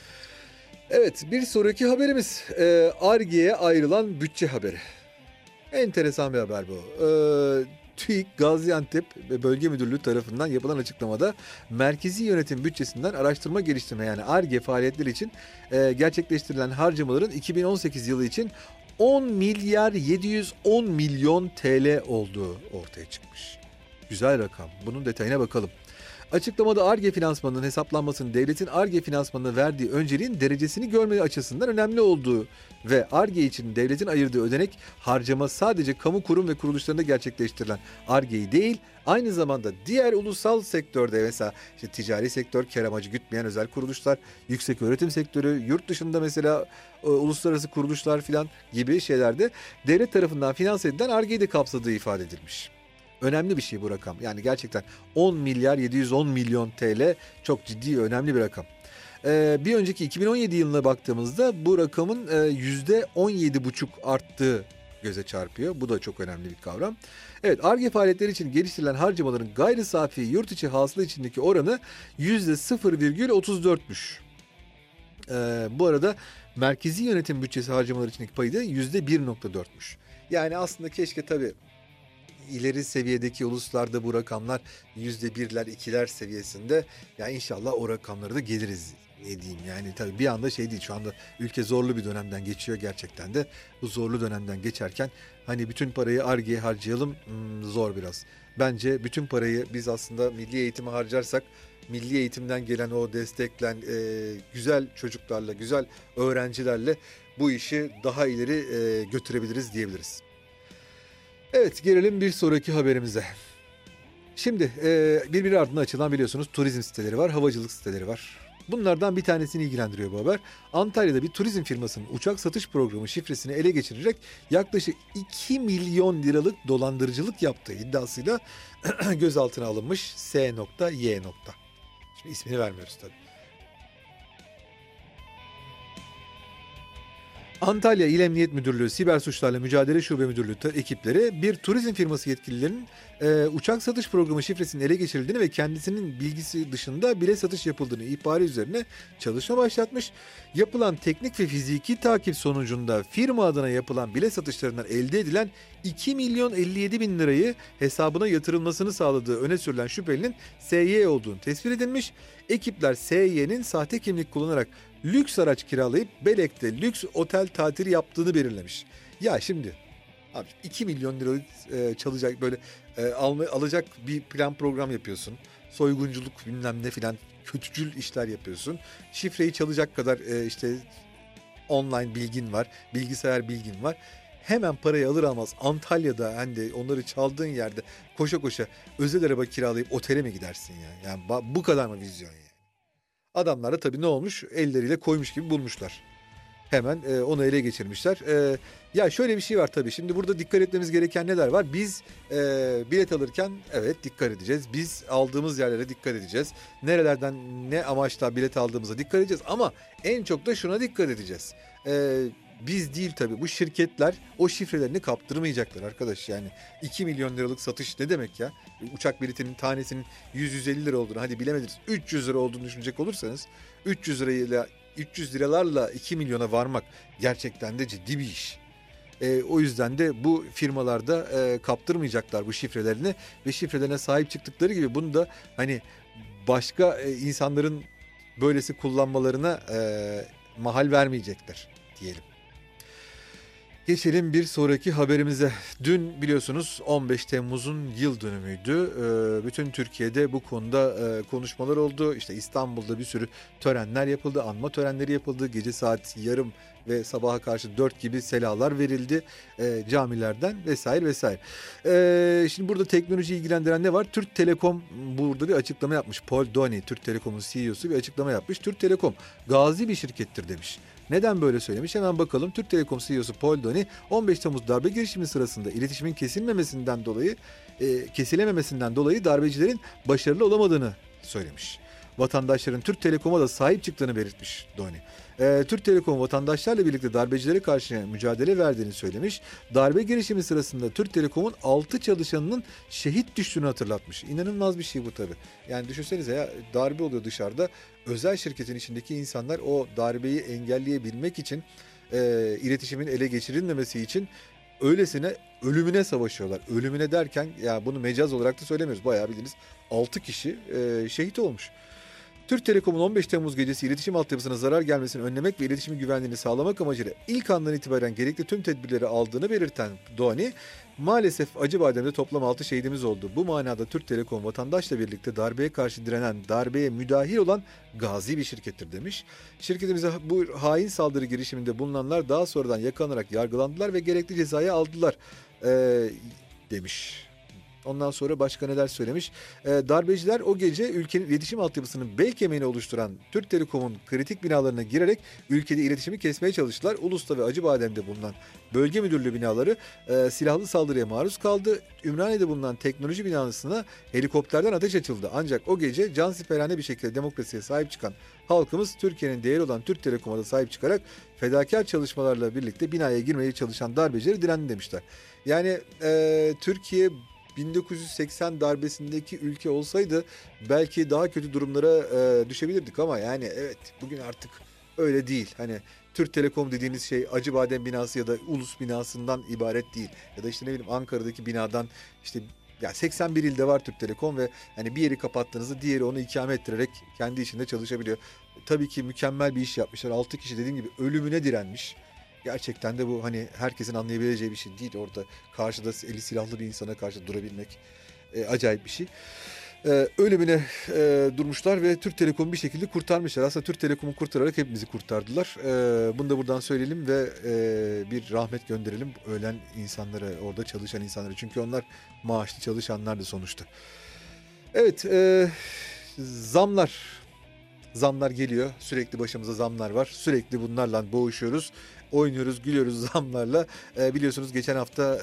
Evet, bir sonraki haberimiz Ar-Ge'ye ayrılan bütçe haberi. Enteresan bir haber bu. E, TÜİK Gaziantep Bölge Müdürlüğü tarafından yapılan açıklamada merkezi yönetim bütçesinden araştırma geliştirme, yani Ar-Ge faaliyetleri için e, gerçekleştirilen harcamaların iki bin on sekiz yılı için on milyar yedi yüz on milyon T L olduğu ortaya çıkmış. Güzel rakam. Bunun detayına bakalım. Açıklamada Ar-Ge finansmanının hesaplanmasının devletin Ar-Ge finansmanına verdiği önceliğin derecesini görme açısından önemli olduğu ve Ar-Ge için devletin ayırdığı ödenek harcama sadece kamu kurum ve kuruluşlarında gerçekleştirilen Ar-Ge'yi değil, aynı zamanda diğer ulusal sektörde, mesela işte ticari sektör, kar amacı gütmeyen özel kuruluşlar, yüksek öğretim sektörü, yurt dışında mesela e, uluslararası kuruluşlar filan gibi şeylerde devlet tarafından finanse edilen Ar-Ge'yi de kapsadığı ifade edilmiş. Önemli bir şey bu rakam. Yani gerçekten on milyar yedi yüz on milyon T L çok ciddi, önemli bir rakam. Ee, bir önceki iki bin on yedi yılına baktığımızda bu rakamın e, yüzde on yedi buçuk arttığı göze çarpıyor. Bu da çok önemli bir kavram. Evet, Ar-Ge faaliyetleri için geliştirilen harcamaların gayri safi yurt içi hasıla içindeki oranı yüzde sıfır virgül otuz dörtmüş. Ee, bu arada merkezi yönetim bütçesi harcamaları içindeki payı da yüzde bir virgül dörtmüş. Yani aslında keşke tabii ileri seviyedeki uluslarda bu rakamlar yüzde birler, ikiler seviyesinde. Ya inşallah o rakamlara da geliriz. Ne diyeyim yani, tabii bir anda şey değil, şu anda ülke zorlu bir dönemden geçiyor gerçekten de. Bu zorlu dönemden geçerken hani bütün parayı Ar-Ge'ye harcayalım, hmm, zor biraz. Bence bütün parayı biz aslında milli eğitime harcarsak, milli eğitimden gelen o desteklen e, güzel çocuklarla, güzel öğrencilerle bu işi daha ileri e, götürebiliriz diyebiliriz. Evet, gelelim bir sonraki haberimize. Şimdi e, birbiri ardına açılan biliyorsunuz turizm siteleri var, havacılık siteleri var. Bunlardan bir tanesini ilgilendiriyor bu haber. Antalya'da bir turizm firmasının uçak satış programı şifresini ele geçirerek yaklaşık iki milyon liralık dolandırıcılık yaptığı iddiasıyla gözaltına alınmış S Y. Şimdi ismini vermiyoruz tabii. Antalya İl Emniyet Müdürlüğü Siber Suçlarla Mücadele Şube Müdürlüğü ta- ekipleri bir turizm firması yetkililerinin e, uçak satış programı şifresinin ele geçirildiğini ve kendisinin bilgisi dışında bilet satış yapıldığını ihbarı üzerine çalışma başlatmış. Yapılan teknik ve fiziki takip sonucunda firma adına yapılan bilet satışlarından elde edilen iki milyon elli yedi bin lirayı hesabına yatırılmasını sağladığı öne sürülen şüphelinin S Y olduğunu tespit edilmiş. Ekipler S Y'nin sahte kimlik kullanarak lüks araç kiralayıp Belek'te lüks otel tatili yaptığını belirlemiş. Ya şimdi abi iki milyon liralık e, çalacak böyle e, alma, alacak bir plan program yapıyorsun. Soygunculuk bilmem ne filan kötücül işler yapıyorsun. Şifreyi çalacak kadar e, işte online bilgin var, bilgisayar bilgin var. Hemen parayı alır almaz Antalya'da hani onları çaldığın yerde koşa koşa özel araba kiralayıp otele mi gidersin ya? Yani ba- bu kadar mı vizyon ya? Adamlar da tabii ne olmuş? Elleriyle koymuş gibi bulmuşlar. Hemen e, onu ele geçirmişler. E, ya şöyle bir şey var tabii. Şimdi burada dikkat etmemiz gereken neler var? Biz e, bilet alırken evet dikkat edeceğiz. Biz aldığımız yerlere dikkat edeceğiz. Nerelerden ne amaçla bilet aldığımıza dikkat edeceğiz. Ama en çok da şuna dikkat edeceğiz. E, biz değil tabii, bu şirketler o şifrelerini kaptırmayacaklar arkadaş. Yani iki milyon liralık satış ne demek ya? Uçak biletinin tanesinin yüz yüz elli lira olduğunu, hadi bilemediniz üç yüz lira olduğunu düşünecek olursanız üç yüz lirayla üç yüz liralarla iki milyona varmak gerçekten de ciddi bir iş. E, o yüzden de bu firmalarda e, kaptırmayacaklar bu şifrelerini ve şifrelerine sahip çıktıkları gibi bunu da hani başka e, insanların böylesi kullanmalarına e, mahal vermeyecekler diyelim. Geçelim bir sonraki haberimize. Dün biliyorsunuz on beş Temmuz'un yıl dönümüydü. Ee, bütün Türkiye'de bu konuda e, konuşmalar oldu. İşte İstanbul'da bir sürü törenler yapıldı, anma törenleri yapıldı. Gece saat yarım ve sabaha karşı dört gibi selalar verildi e, camilerden vesaire vesaire. E, şimdi burada teknoloji ilgilendiren ne var? Türk Telekom burada bir açıklama yapmış. Paul Doni, Türk Telekom'un C E O'su bir açıklama yapmış. Türk Telekom gazi bir şirkettir demiş. Neden böyle söylemiş? Hemen bakalım. Türk Telekom C E O'su Paul Doni on beş Temmuz darbe girişimi sırasında iletişimin kesilmemesinden dolayı e, kesilememesinden dolayı darbecilerin başarılı olamadığını söylemiş. Vatandaşların Türk Telekom'a da sahip çıktığını belirtmiş Doni. Ee, Türk Telekom vatandaşlarla birlikte darbecilere karşı mücadele verdiğini söylemiş. Darbe girişimi sırasında Türk Telekom'un altı çalışanının şehit düştüğünü hatırlatmış. İnanılmaz bir şey bu tabii. Yani düşünsenize ya, darbe oluyor dışarıda. Özel şirketin içindeki insanlar o darbeyi engelleyebilmek için, e, iletişimin ele geçirilmemesi için öylesine ölümüne savaşıyorlar. Ölümüne derken ya bunu mecaz olarak da söylemiyoruz. Bayağı bildiğiniz altı kişi e, şehit olmuş. Türk Telekom'un on beş Temmuz gecesi iletişim altyapısına zarar gelmesini önlemek ve iletişim güvenliğini sağlamak amacıyla ilk andan itibaren gerekli tüm tedbirleri aldığını belirten Doğani, maalesef Acıbadem'de toplam altı şehidimiz oldu. Bu manada Türk Telekom vatandaşla birlikte darbeye karşı direnen, darbeye müdahil olan gazi bir şirkettir demiş. Şirketimize bu hain saldırı girişiminde bulunanlar daha sonradan yakalanarak yargılandılar ve gerekli cezayı aldılar ee, demiş. Ondan sonra başka neler söylemiş? E, darbeciler o gece ülkenin iletişim altyapısının bel kemiğini oluşturan Türk Telekom'un kritik binalarına girerek ülkede iletişimi kesmeye çalıştılar. Ulus'ta ve Acıbadem'de bulunan bölge müdürlüğü binaları e, silahlı saldırıya maruz kaldı. Ümraniye'de bulunan teknoloji binasına helikopterden ateş açıldı. Ancak o gece cansiperane bir şekilde demokrasiye sahip çıkan halkımız Türkiye'nin değeri olan Türk Telekom'a da sahip çıkarak fedakar çalışmalarla birlikte binaya girmeye çalışan darbecileri direndi demişler. Yani e, Türkiye bin dokuz yüz seksen darbesindeki ülke olsaydı belki daha kötü durumlara e, düşebilirdik ama yani evet bugün artık öyle değil. Hani Türk Telekom dediğiniz şey Acıbadem binası ya da Ulus binasından ibaret değil. Ya da işte ne bileyim Ankara'daki binadan işte ya seksen bir ilde var Türk Telekom ve hani bir yeri kapattığınızda diğeri onu ikame ettirerek kendi içinde çalışabiliyor. Tabii ki mükemmel bir iş yapmışlar. altı kişi dediğim gibi ölümüne direnmiş. Gerçekten de bu hani herkesin anlayabileceği bir şey değil. Orada karşıda eli silahlı bir insana karşı durabilmek e, acayip bir şey. E, ölümüne e, durmuşlar ve Türk Telekom'u bir şekilde kurtarmışlar. Aslında Türk Telekom'u kurtararak hepimizi kurtardılar. E, bunu da buradan söyleyelim ve e, bir rahmet gönderelim ölen insanlara, orada çalışan insanlara. Çünkü onlar maaşlı çalışanlardı sonuçta. Evet, e, zamlar. Zamlar geliyor. Sürekli başımıza zamlar var. Sürekli bunlarla boğuşuyoruz. Oynuyoruz, gülüyoruz zamlarla. E, biliyorsunuz geçen hafta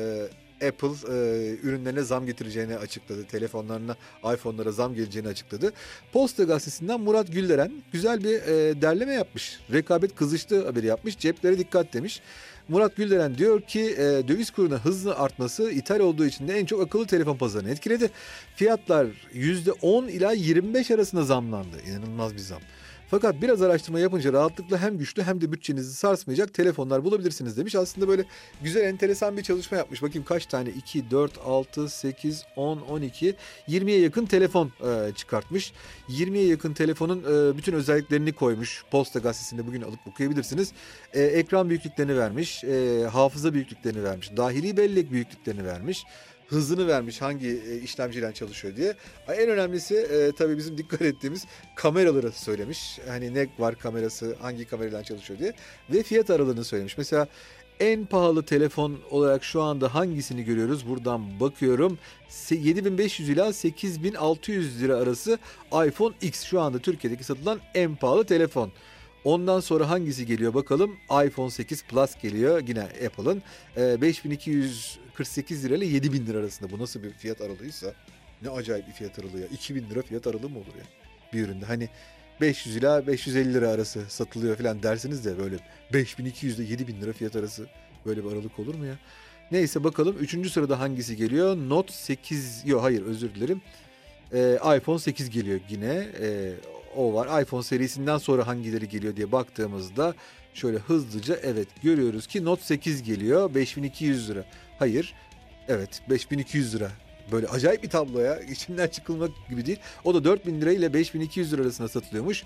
e, Apple e, ürünlerine zam getireceğini açıkladı. Telefonlarına, iPhone'lara zam geleceğini açıkladı. Posta Gazetesi'nden Murat Gülderen güzel bir e, derleme yapmış. Rekabet kızıştı haberi yapmış. Ceplere dikkat demiş. Murat Gülderen diyor ki e, döviz kuruna hızlı artması ithal olduğu için de en çok akıllı telefon pazarını etkiledi. Fiyatlar yüzde on ila yirmi beş arasında zamlandı. İnanılmaz bir zam. Fakat biraz araştırma yapınca rahatlıkla hem güçlü hem de bütçenizi sarsmayacak telefonlar bulabilirsiniz demiş. Aslında böyle güzel enteresan bir çalışma yapmış. Bakayım kaç tane? iki, dört, altı, sekiz, on, on iki, yirmiye yakın telefon e, çıkartmış. yirmiye yakın telefonun e, bütün özelliklerini koymuş. Posta Gazetesi'nde bugün alıp okuyabilirsiniz. E, ekran büyüklüklerini vermiş. E, hafıza büyüklüklerini vermiş. Dahili bellek büyüklüklerini vermiş. Hızını vermiş hangi e, işlemciyle çalışıyor diye. En önemlisi e, tabii bizim dikkat ettiğimiz kameraları söylemiş. Hani ne var kamerası, hangi kamerayla çalışıyor diye. Ve fiyat aralığını söylemiş. Mesela en pahalı telefon olarak şu anda hangisini görüyoruz? Buradan bakıyorum. yedi bin beş yüz ila sekiz bin altı yüz lira arası iPhone X şu anda Türkiye'deki satılan en pahalı telefon. Ondan sonra hangisi geliyor bakalım. iPhone sekiz Plus geliyor yine Apple'ın. E, beş bin iki yüz kırk sekiz lira ile yedi bin lira arasında. Bu nasıl bir fiyat aralığıysa ne acayip bir fiyat aralığı ya. iki bin lira fiyat aralığı mı olur ya bir üründe? Hani beş yüz ila beş yüz elli lira arası satılıyor falan dersiniz de böyle beş bin iki yüz ile yedi bin lira fiyat arası böyle bir aralık olur mu ya? Neyse bakalım üçüncü sırada hangisi geliyor? Note sekiz, yok hayır özür dilerim. E, iPhone sekiz geliyor yine. E, o var. iPhone serisinden sonra hangileri geliyor diye baktığımızda şöyle hızlıca evet görüyoruz ki Note sekiz geliyor. beş bin iki yüz lira. Hayır. Evet beş bin iki yüz lira. Böyle acayip bir tablo ya. İçinden çıkılmak gibi değil. O da dört bin lira ile beş bin iki yüz lira arasında satılıyormuş.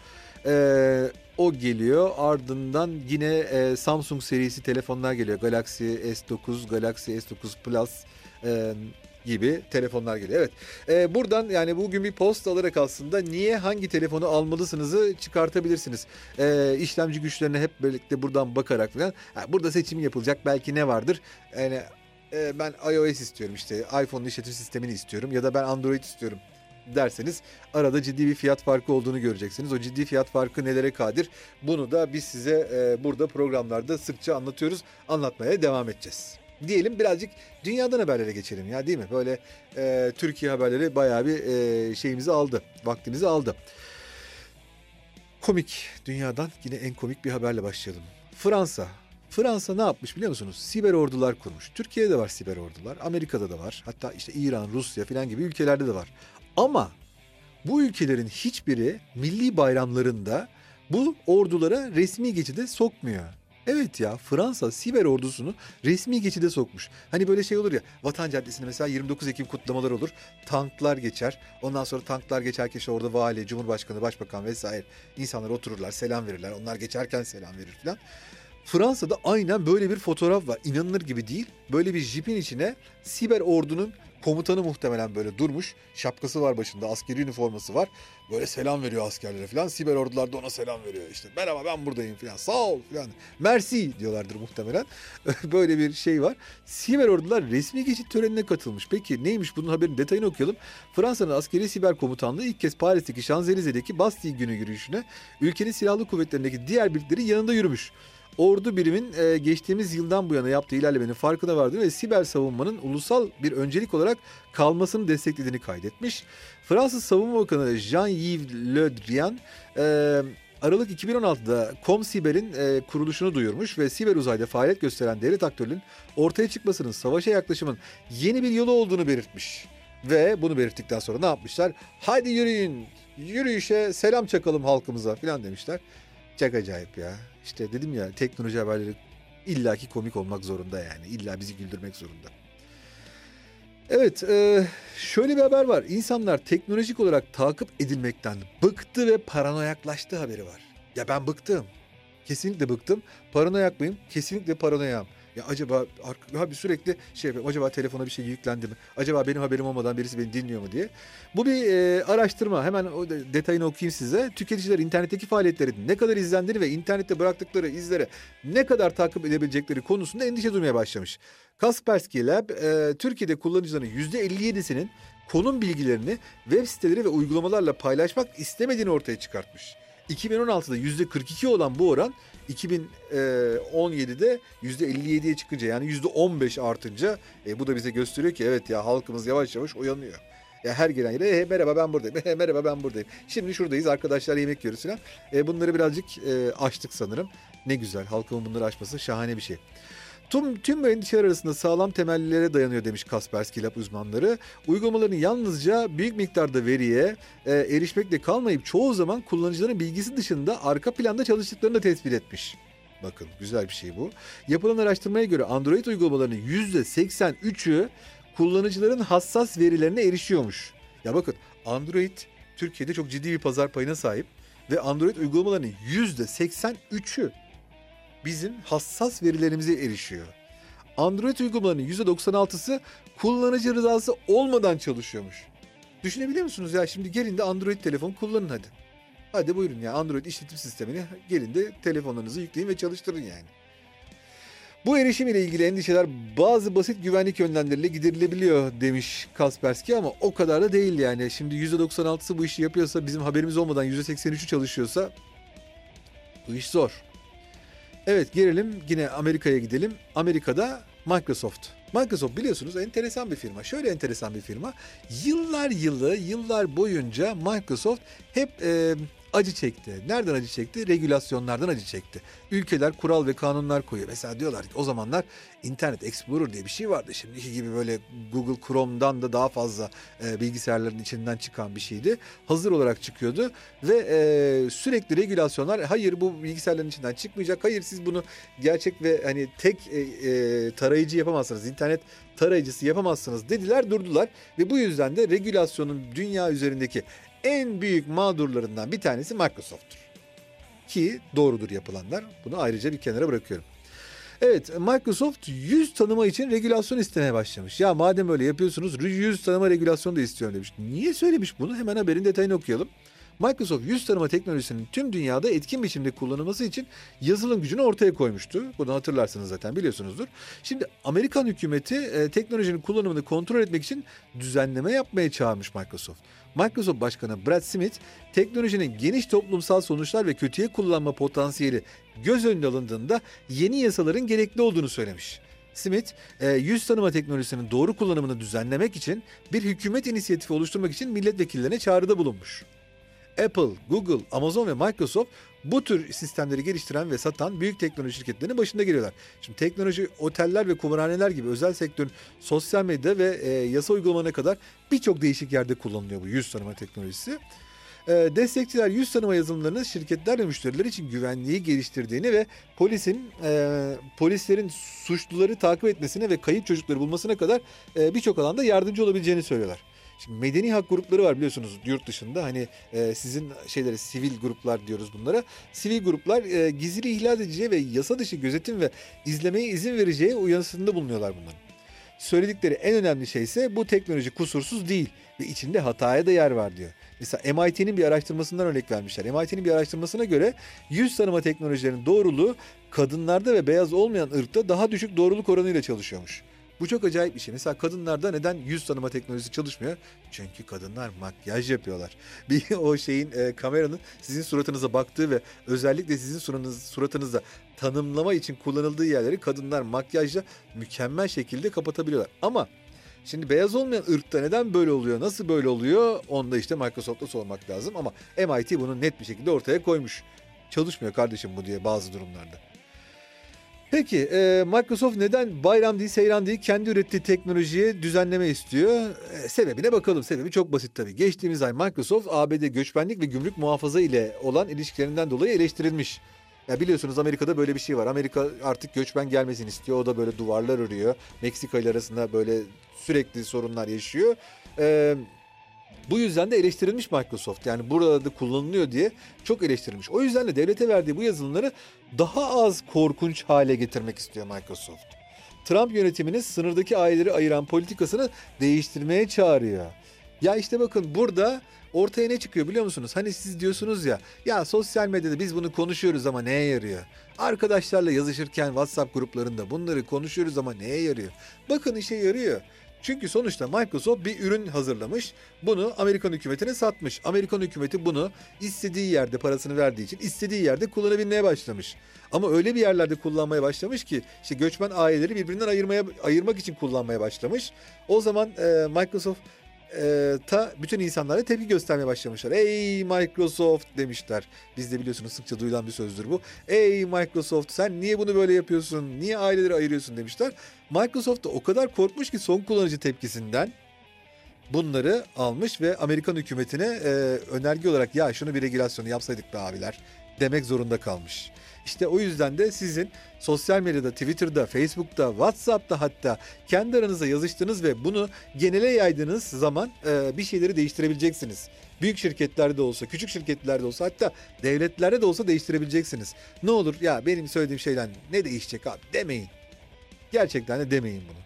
Ee, o geliyor. Ardından yine e, Samsung serisi telefonlar geliyor. Galaxy S dokuz, Galaxy S dokuz Plus e, gibi telefonlar geliyor. Evet. Ee, buradan yani bugün bir post alarak aslında niye hangi telefonu almalısınızı çıkartabilirsiniz. Ee, işlemci güçlerine hep birlikte buradan bakarak falan. Ha, burada seçim yapılacak. Belki ne vardır? Yani e, ben iOS istiyorum işte. iPhone'un işletim sistemini istiyorum ya da ben Android istiyorum derseniz arada ciddi bir fiyat farkı olduğunu göreceksiniz. O ciddi fiyat farkı nelere kadir? Bunu da biz size e, burada programlarda sıkça anlatıyoruz. Anlatmaya devam edeceğiz. Diyelim birazcık dünyadan haberlere geçelim ya değil mi? Böyle e, Türkiye haberleri bayağı bir e, şeyimizi aldı, vaktimizi aldı. Komik dünyadan yine en komik bir haberle başlayalım. Fransa. Fransa ne yapmış biliyor musunuz? Siber ordular kurmuş. Türkiye'de de var siber ordular, Amerika'da da var. Hatta işte İran, Rusya falan gibi ülkelerde de var. Ama bu ülkelerin hiçbiri milli bayramlarında bu ordulara resmi geçide sokmuyor. Evet ya Fransa siber ordusunu resmi geçide sokmuş. Hani böyle şey olur ya Vatan Caddesi'nde mesela yirmi dokuz Ekim kutlamaları olur. Tanklar geçer. Ondan sonra tanklar geçerken işte orada vali, cumhurbaşkanı, başbakan vesaire insanlar otururlar, selam verirler. Onlar geçerken selam verir falan. Fransa'da aynen böyle bir fotoğraf var. İnanılır gibi değil. Böyle bir jipin içine siber ordunun komutanı muhtemelen böyle durmuş. Şapkası var başında, askeri üniforması var. Böyle selam veriyor askerlere falan. Siber ordular da ona selam veriyor işte. Merhaba ben buradayım falan. Sağ ol falan. Merci diyorlardır muhtemelen. Böyle bir şey var. Siber ordular resmi geçit törenine katılmış. Peki neymiş bunun haberin detayını okuyalım. Fransa'nın askeri siber komutanlığı ilk kez Paris'teki Şanzelize'deki Bastille günü yürüyüşüne ülkenin silahlı kuvvetlerindeki diğer birlikleri yanında yürümüş. Ordu birimin e, geçtiğimiz yıldan bu yana yaptığı ilerlemenin farkına vardı ve siber savunmanın ulusal bir öncelik olarak kalmasını desteklediğini kaydetmiş. Fransız Savunma Bakanı Jean-Yves Le Drian e, Aralık iki bin on altıda Comsiber'in e, kuruluşunu duyurmuş ve siber uzayda faaliyet gösteren devlet aktörünün ortaya çıkmasının savaşa yaklaşımın yeni bir yolu olduğunu belirtmiş. Ve bunu belirttikten sonra ne yapmışlar? Haydi yürüyün, yürüyüşe selam çakalım halkımıza falan demişler. Çok acayip ya. İşte dedim ya, teknoloji haberleri illaki komik olmak zorunda yani. İlla bizi güldürmek zorunda. Evet, e, şöyle bir haber var. İnsanlar teknolojik olarak takip edilmekten bıktı ve paranoyaklaştı haberi var. Ya ben bıktım. Kesinlikle bıktım. Paranoyak mıyım? Kesinlikle paranoyam. Ya acaba abi sürekli şey yapıyorum. Acaba telefona bir şey yüklendi mi? Acaba benim haberim olmadan birisi beni dinliyor mu diye. Bu bir e, araştırma. Hemen o detayını okuyayım size. Tüketiciler internetteki faaliyetlerin ne kadar izlendiğini ve internette bıraktıkları izlere ne kadar takip edebilecekleri konusunda endişe duymaya başlamış. Kaspersky Lab, e, Türkiye'de kullanıcıların yüzde elli yedisinin konum bilgilerini web siteleri ve uygulamalarla paylaşmak istemediğini ortaya çıkartmış. iki bin on altıda yüzde kırk iki olan bu oran iki bin on yedide yüzde elli yediye çıkınca, yani yüzde on beş artınca e, bu da bize gösteriyor ki evet ya, halkımız yavaş yavaş uyanıyor. Ya her gelen yere e, merhaba ben buradayım, e, merhaba ben buradayım. Şimdi şuradayız arkadaşlar, yemek yiyoruz falan. E, bunları birazcık e, aştık sanırım. Ne güzel, halkımın bunları aşması şahane bir şey. Tüm, tüm bu endişeler arasında sağlam temellere dayanıyor demiş Kaspersky Lab uzmanları. Uygulamaların yalnızca büyük miktarda veriye e, erişmekle kalmayıp çoğu zaman kullanıcıların bilgisi dışında arka planda çalıştıklarını da tespit etmiş. Bakın güzel bir şey bu. Yapılan araştırmaya göre Android uygulamalarının yüzde seksen üçü kullanıcıların hassas verilerine erişiyormuş. Ya bakın, Android Türkiye'de çok ciddi bir pazar payına sahip ve Android uygulamalarının yüzde seksen üçü bizim hassas verilerimize erişiyor. Android uygulamalarının yüzde doksan altısı kullanıcı rızası olmadan çalışıyormuş. Düşünebiliyor musunuz ya? Şimdi gelin de Android telefon kullanın hadi. Hadi buyurun ya, Android işletim sistemini gelin de telefonlarınızı yükleyin ve çalıştırın yani. Bu erişim ile ilgili endişeler bazı basit güvenlik önlemleriyle giderilebiliyor demiş Kaspersky, ama o kadar da değil yani. Şimdi yüzde doksan altısı bu işi yapıyorsa, bizim haberimiz olmadan yüzde seksen üçü çalışıyorsa bu iş zor. Evet, gelelim yine Amerika'ya gidelim. Amerika'da Microsoft. Microsoft biliyorsunuz enteresan bir firma. Şöyle enteresan bir firma. Yıllar yılı, yıllar boyunca Microsoft hep e, acı çekti. Nereden acı çekti? Regülasyonlardan acı çekti. Ülkeler kural ve kanunlar koyuyor. Mesela diyorlar ki o zamanlar Internet Explorer diye bir şey vardı. Şimdiki gibi böyle Google Chrome'dan da daha fazla e, bilgisayarların içinden çıkan bir şeydi. Hazır olarak çıkıyordu ve e, sürekli regülasyonlar, hayır bu bilgisayarların içinden çıkmayacak. Hayır siz bunu gerçek ve hani tek e, e, tarayıcı yapamazsınız. İnternet tarayıcısı yapamazsınız dediler, durdular ve bu yüzden de regülasyonun dünya üzerindeki en büyük mağdurlarından bir tanesi Microsoft'tur. Ki doğrudur yapılanlar. Bunu ayrıca bir kenara bırakıyorum. Evet, Microsoft yüz tanıma için regülasyon istemeye başlamış. Ya madem öyle yapıyorsunuz, yüz tanıma regülasyonu da istiyorum demiş. Niye söylemiş bunu? Hemen haberin detayını okuyalım. Microsoft yüz tanıma teknolojisinin tüm dünyada etkin biçimde kullanılması için yazılım gücünü ortaya koymuştu. Bunu hatırlarsınız zaten, biliyorsunuzdur. Şimdi Amerikan hükümeti e, teknolojinin kullanımını kontrol etmek için düzenleme yapmaya çağırmış Microsoft. Microsoft Başkanı Brad Smith, teknolojinin geniş toplumsal sonuçlar ve kötüye kullanma potansiyeli göz önüne alındığında yeni yasaların gerekli olduğunu söylemiş. Smith, yüz tanıma teknolojisinin doğru kullanımını düzenlemek için bir hükümet inisiyatifi oluşturmak için milletvekillerine çağrıda bulunmuş. Apple, Google, Amazon ve Microsoft bu tür sistemleri geliştiren ve satan büyük teknoloji şirketlerinin başında geliyorlar. Şimdi teknoloji, oteller ve kumarhaneler gibi özel sektörün sosyal medya ve e, yasa uygulamalarına kadar birçok değişik yerde kullanılıyor bu yüz tanıma teknolojisi. E, destekçiler yüz tanıma yazılımlarını şirketler ve müşteriler için güvenliği geliştirdiğini ve polisin e, polislerin suçluları takip etmesine ve kayıp çocukları bulmasına kadar e, birçok alanda yardımcı olabileceğini söylüyorlar. Şimdi medeni hak grupları var biliyorsunuz yurt dışında, hani e, sizin şeyleri sivil gruplar diyoruz bunlara. Sivil gruplar e, gizli ihlal edeceği ve yasa dışı gözetim ve izlemeye izin vereceği uyarısında bulunuyorlar bunların. Söyledikleri en önemli şey ise bu teknoloji kusursuz değil ve içinde hataya da yer var diyor. Mesela M I T'nin bir araştırmasından örnek vermişler. M I T'nin bir araştırmasına göre yüz tanıma teknolojilerinin doğruluğu kadınlarda ve beyaz olmayan ırkta daha düşük doğruluk oranıyla çalışıyormuş. Bu çok acayip bir şey. Mesela kadınlarda neden yüz tanıma teknolojisi çalışmıyor? Çünkü kadınlar makyaj yapıyorlar. Bir o şeyin e, kameranın sizin suratınıza baktığı ve özellikle sizin suratınız, suratınızda tanımlama için kullanıldığı yerleri kadınlar makyajla mükemmel şekilde kapatabiliyorlar. Ama şimdi beyaz olmayan ırkta neden böyle oluyor? Nasıl böyle oluyor? Onu da işte Microsoft'ta sormak lazım. Ama M I T bunu net bir şekilde ortaya koymuş. Çalışmıyor kardeşim bu diye bazı durumlarda. Peki e, Microsoft neden bayram değil seyran değil kendi ürettiği teknolojiye düzenleme istiyor? E, sebebine bakalım. Sebebi çok basit tabii. Geçtiğimiz ay Microsoft A B D göçmenlik ve gümrük muhafaza ile olan ilişkilerinden dolayı eleştirilmiş. Ya biliyorsunuz Amerika'da böyle bir şey var. Amerika artık göçmen gelmesini istiyor. O da böyle duvarlar örüyor. Meksika ile arasında böyle sürekli sorunlar yaşıyor. Eee Bu yüzden de eleştirilmiş Microsoft. Yani burada da kullanılıyor diye çok eleştirilmiş. O yüzden de devlete verdiği bu yazılımları daha az korkunç hale getirmek istiyor Microsoft. Trump yönetiminin sınırdaki aileleri ayıran politikasını değiştirmeye çağırıyor. Ya işte bakın burada ortaya ne çıkıyor biliyor musunuz? Hani siz diyorsunuz ya, ya sosyal medyada biz bunu konuşuyoruz ama neye yarıyor? Arkadaşlarla yazışırken WhatsApp gruplarında bunları konuşuyoruz ama neye yarıyor? Bakın işe yarıyor. Çünkü sonuçta Microsoft bir ürün hazırlamış, bunu Amerikan hükümetine satmış. Amerikan hükümeti bunu istediği yerde parasını verdiği için istediği yerde kullanabilmeye başlamış. Ama öyle bir yerlerde kullanmaya başlamış ki işte göçmen aileleri birbirinden ayırmaya ayırmak için kullanmaya başlamış. O zaman e, Microsoft e, ta bütün insanlara tepki göstermeye başlamışlar. Ey Microsoft demişler. Bizde biliyorsunuz sıkça duyulan bir sözdür bu. Ey Microsoft sen niye bunu böyle yapıyorsun? Niye aileleri ayırıyorsun demişler. Microsoft da o kadar korkmuş ki son kullanıcı tepkisinden bunları almış ve Amerikan hükümetine e, önerge olarak ya şunu bir regülasyonu yapsaydık be abiler demek zorunda kalmış. İşte o yüzden de sizin sosyal medyada, Twitter'da, Facebook'ta, WhatsApp'ta hatta kendi aranızda yazıştığınız ve bunu genele yaydığınız zaman e, bir şeyleri değiştirebileceksiniz. Büyük şirketlerde olsa, küçük şirketlerde olsa hatta devletlerde de olsa değiştirebileceksiniz. Ne olur ya benim söylediğim şeyden ne değişecek abi demeyin. Gerçekten de demeyin bunu.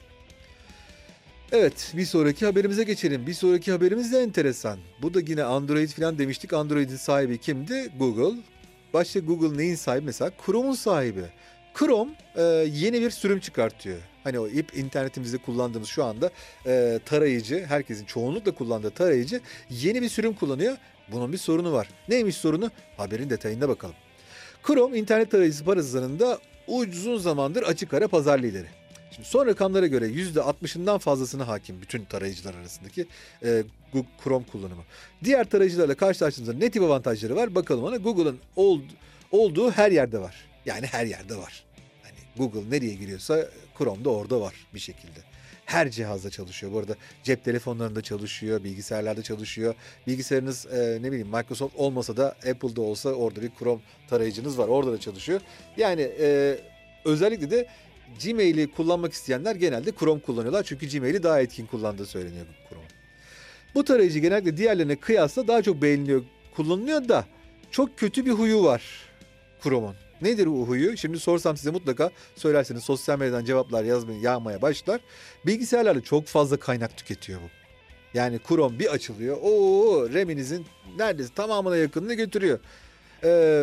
Evet, bir sonraki haberimize geçelim. Bir sonraki haberimiz de enteresan. Bu da yine Android falan demiştik. Android'in sahibi kimdi? Google. Başta Google neyin sahibi? Mesela Chrome'un sahibi. Chrome e, yeni bir sürüm çıkartıyor. Hani o ip internetimizde kullandığımız şu anda e, tarayıcı, herkesin çoğunlukla kullandığı tarayıcı yeni bir sürüm kullanıyor. Bunun bir sorunu var. Neymiş sorunu? Haberin detayına bakalım. Chrome internet tarayıcısı piyasasında uzun zamandır açık ara pazar lideri. Şimdi son rakamlara göre yüzde altmışından fazlasına hakim bütün tarayıcılar arasındaki e, Google Chrome kullanımı. Diğer tarayıcılarla karşılaştığımızda ne tip avantajları var? Bakalım ona. Google'ın ol, olduğu her yerde var. Yani her yerde var. Hani Google nereye giriyorsa Chrome da orada var bir şekilde. Her cihazda çalışıyor. Bu arada cep telefonlarında çalışıyor, bilgisayarlarda çalışıyor. Bilgisayarınız e, ne bileyim Microsoft olmasa da Apple'da olsa orada bir Chrome tarayıcınız var. Orada da çalışıyor. Yani e, özellikle de Gmail'i kullanmak isteyenler genelde Chrome kullanıyorlar. Çünkü Gmail'i daha etkin kullandığı söyleniyor Chrome. Bu tarayıcı genellikle diğerlerine kıyasla daha çok beğeniliyor, kullanılıyor da çok kötü bir huyu var Chrome'un. Nedir bu huyu? Şimdi sorsam size mutlaka söylerseniz sosyal medyadan cevaplar yazmaya, yağmaya başlar. Bilgisayarlarda çok fazla kaynak tüketiyor bu. Yani Chrome bir açılıyor. Oo, RAM'inizin neredeyse tamamına yakınını götürüyor. Ee,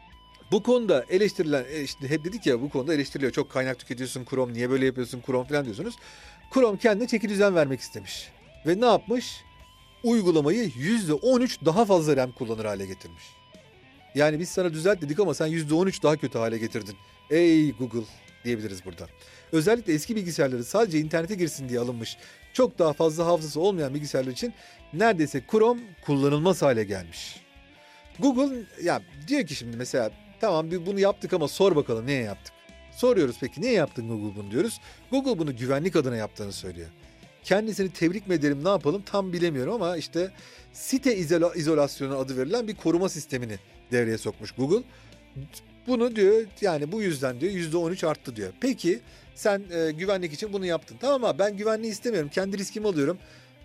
bu konuda eleştirilen, işte hep dedik ya bu konuda eleştiriliyor. Çok kaynak tüketiyorsun Chrome, niye böyle yapıyorsun Chrome falan diyorsunuz. Chrome kendine çeki düzen vermek istemiş. Ve ne yapmış? Uygulamayı yüzde on üç daha fazla RAM kullanır hale getirmiş. Yani biz sana düzelt dedik ama sen yüzde on üç daha kötü hale getirdin. Ey Google diyebiliriz burada. Özellikle eski bilgisayarları sadece internete girsin diye alınmış çok daha fazla hafızası olmayan bilgisayarlar için neredeyse Chrome kullanılmaz hale gelmiş. Google ya diyor ki şimdi mesela tamam bunu yaptık ama sor bakalım niye yaptık? Soruyoruz peki niye yaptın Google bunu diyoruz. Google bunu güvenlik adına yaptığını söylüyor. Kendisini tebrik mi ederim ne yapalım tam bilemiyorum ama işte site izola- izolasyonu adı verilen bir koruma sistemini devreye sokmuş Google. Bunu diyor yani bu yüzden diyor yüzde on üç arttı diyor. Peki sen e, güvenlik için bunu yaptın. Tamam ama ben güvenliği istemiyorum. Kendi riskimi alıyorum.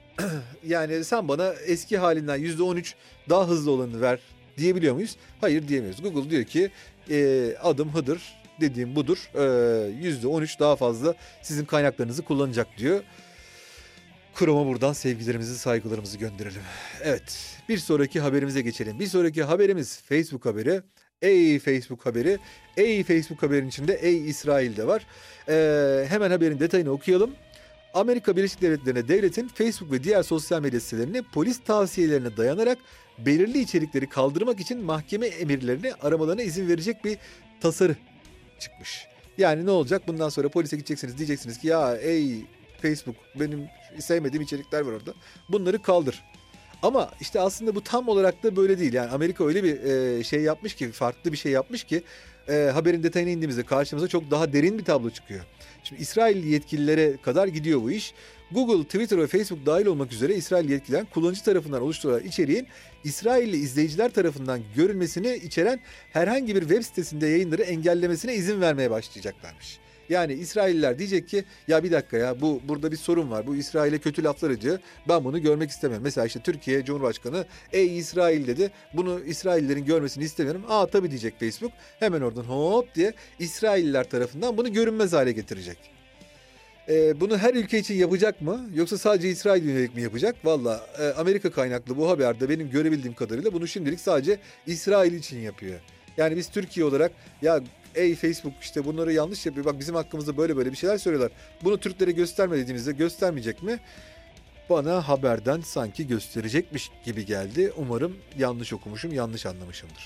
Yani sen bana eski halinden yüzde on üç daha hızlı olanı ver diyebiliyor muyuz? Hayır diyemiyoruz. Google diyor ki e, adım Hıdır dediğim budur. E, yüzde on üç daha fazla sizin kaynaklarınızı kullanacak diyor. Chrome'a buradan sevgilerimizi, saygılarımızı gönderelim. Evet, bir sonraki haberimize geçelim. Bir sonraki haberimiz Facebook haberi. Ey Facebook haberi. Ey Facebook haberin içinde ey İsrail de var. Ee, hemen haberin detayını okuyalım. Amerika Birleşik Devletleri'ne devletin Facebook ve diğer sosyal medya sitelerini polis tavsiyelerine dayanarak belirli içerikleri kaldırmak için mahkeme emirlerini aramalarına izin verecek bir tasarı çıkmış. Yani ne olacak? Bundan sonra polise gideceksiniz, diyeceksiniz ki ya ey Facebook benim sevmediğim içerikler var orada. Bunları kaldır. Ama işte aslında bu tam olarak da böyle değil. Yani Amerika öyle bir e, şey yapmış ki, farklı bir şey yapmış ki e, haberin detayına indiğimizde karşımıza çok daha derin bir tablo çıkıyor. Şimdi İsrail yetkililere kadar gidiyor bu iş. Google, Twitter ve Facebook dahil olmak üzere İsrail yetkililer kullanıcı tarafından oluşturulan içeriğin İsrailli izleyiciler tarafından görülmesini içeren herhangi bir web sitesinde yayınları engellemesine izin vermeye başlayacaklarmış. Yani İsrailliler diyecek ki ya bir dakika ya bu burada bir sorun var. Bu İsrail'e kötü laflar ediyor. Ben bunu görmek istemiyorum. Mesela işte Türkiye Cumhurbaşkanı ey İsrail dedi. Bunu İsraillerin görmesini istemiyorum. Aa tabii diyecek Facebook. Hemen oradan hop diye İsrailliler tarafından bunu görünmez hale getirecek. Ee, bunu her ülke için yapacak mı? Yoksa sadece İsrail yönelik mi yapacak? Valla e, Amerika kaynaklı bu haberde benim görebildiğim kadarıyla bunu şimdilik sadece İsrail için yapıyor. Yani biz Türkiye olarak ya ey Facebook işte bunları yanlış yapıyor. Bak bizim hakkımızda böyle böyle bir şeyler söylüyorlar. Bunu Türklere gösterme dediğimizde göstermeyecek mi? Bana haberden sanki gösterecekmiş gibi geldi. Umarım yanlış okumuşum, yanlış anlamışımdır.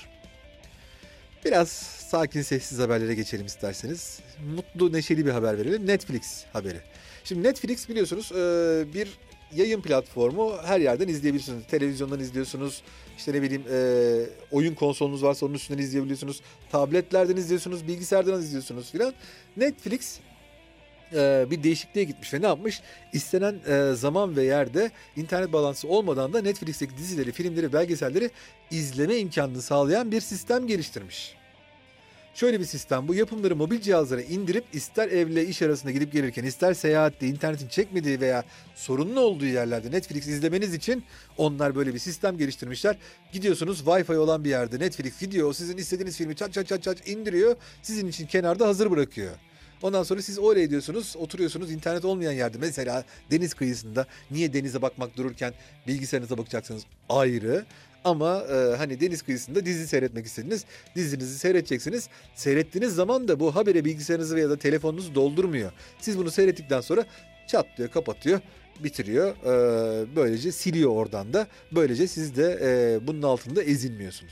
Biraz sakin sessiz haberlere geçelim isterseniz. Mutlu neşeli bir haber verelim. Netflix haberi. Şimdi Netflix biliyorsunuz bir yayın platformu, her yerden izleyebilirsiniz. Televizyondan izliyorsunuz. İşte ne bileyim oyun konsolunuz varsa onun üstünden izleyebiliyorsunuz. Tabletlerden izliyorsunuz, bilgisayardan izliyorsunuz filan. Netflix bir değişikliğe gitmiş ve ne yapmış? İstenen zaman ve yerde internet bağlantısı olmadan da Netflix'teki dizileri, filmleri, belgeselleri izleme imkanını sağlayan bir sistem geliştirmiş. Şöyle bir sistem bu: yapımları mobil cihazlara indirip ister evle iş arasında gidip gelirken, ister seyahatte, internetin çekmediği veya sorunlu olduğu yerlerde Netflix izlemeniz için onlar böyle bir sistem geliştirmişler. Gidiyorsunuz Wi-Fi olan bir yerde Netflix gidiyor, sizin istediğiniz filmi çat çat çat çat indiriyor, sizin için kenarda hazır bırakıyor. Ondan sonra siz oraya ediyorsunuz, oturuyorsunuz internet olmayan yerde, mesela deniz kıyısında. Niye denize bakmak dururken bilgisayarınıza bakacaksınız ayrı. Ama e, hani deniz kıyısında dizi seyretmek istediniz, dizinizi seyredeceksiniz. Seyrettiğiniz zaman da bu habere bilgisayarınızı veya da telefonunuzu doldurmuyor. Siz bunu seyrettikten sonra çatlıyor, kapatıyor, bitiriyor. E, böylece siliyor oradan da. Böylece siz de e, bunun altında ezilmiyorsunuz.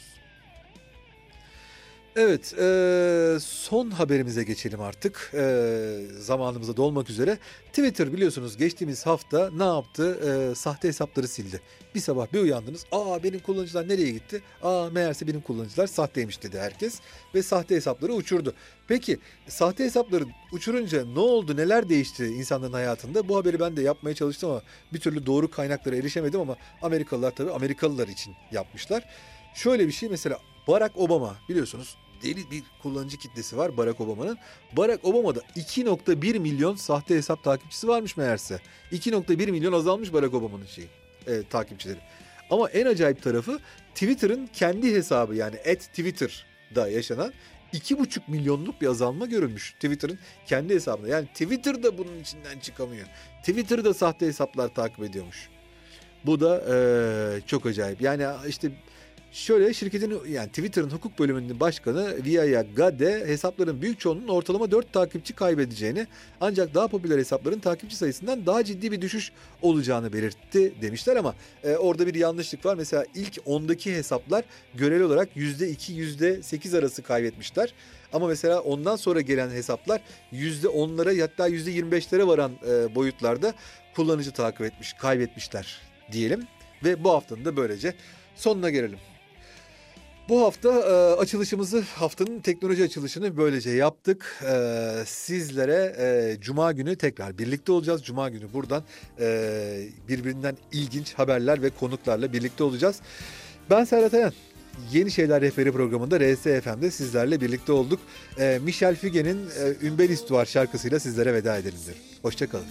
Evet, e, son haberimize geçelim artık. E, zamanımıza dolmak üzere. Twitter biliyorsunuz geçtiğimiz hafta ne yaptı? E, sahte hesapları sildi. Bir sabah bir uyandınız. Aa benim kullanıcılar nereye gitti? Aa meğerse benim kullanıcılar sahteymiş dedi herkes. Ve sahte hesapları uçurdu. Peki sahte hesapları uçurunca ne oldu? Neler değişti insanların hayatında? Bu haberi ben de yapmaya çalıştım ama bir türlü doğru kaynaklara erişemedim ama Amerikalılar tabii Amerikalılar için yapmışlar. Şöyle bir şey, mesela Barack Obama biliyorsunuz deli bir kullanıcı kitlesi var Barack Obama'nın. Barack Obama'da iki nokta bir milyon sahte hesap takipçisi varmış meğerse. iki nokta bir milyon azalmış Barack Obama'nın şeyi, e, takipçileri. Ama en acayip tarafı Twitter'ın kendi hesabı, yani at Twitter'da yaşanan iki buçuk milyonluk bir azalma görülmüş Twitter'ın kendi hesabında. Yani Twitter da bunun içinden çıkamıyor. Twitter'da sahte hesaplar takip ediyormuş. Bu da e, çok acayip. Yani işte şöyle, şirketin yani Twitter'ın hukuk bölümünün başkanı Vijaya Gadde hesapların büyük çoğunluğunun ortalama dört takipçi kaybedeceğini, ancak daha popüler hesapların takipçi sayısından daha ciddi bir düşüş olacağını belirtti demişler ama e, orada bir yanlışlık var. Mesela ilk ondaki hesaplar göreli olarak yüzde iki yüzde sekiz arası kaybetmişler. Ama mesela ondan sonra gelen hesaplar yüzde onlara hatta yüzde yirmi beşlere varan e, boyutlarda kullanıcı takip etmiş, kaybetmişler diyelim. Ve bu haftanın da böylece sonuna gelelim. Bu hafta e, açılışımızı, haftanın teknoloji açılışını böylece yaptık. E, sizlere e, Cuma günü tekrar birlikte olacağız. Cuma günü buradan e, birbirinden ilginç haberler ve konuklarla birlikte olacağız. Ben Serhat Ayan. Yeni Şeyler Rehberi programında R S F M'de sizlerle birlikte olduk. E, Michel Fugain'in e, Une Belle Histoire şarkısıyla sizlere veda edelim diyorum. Hoşçakalın.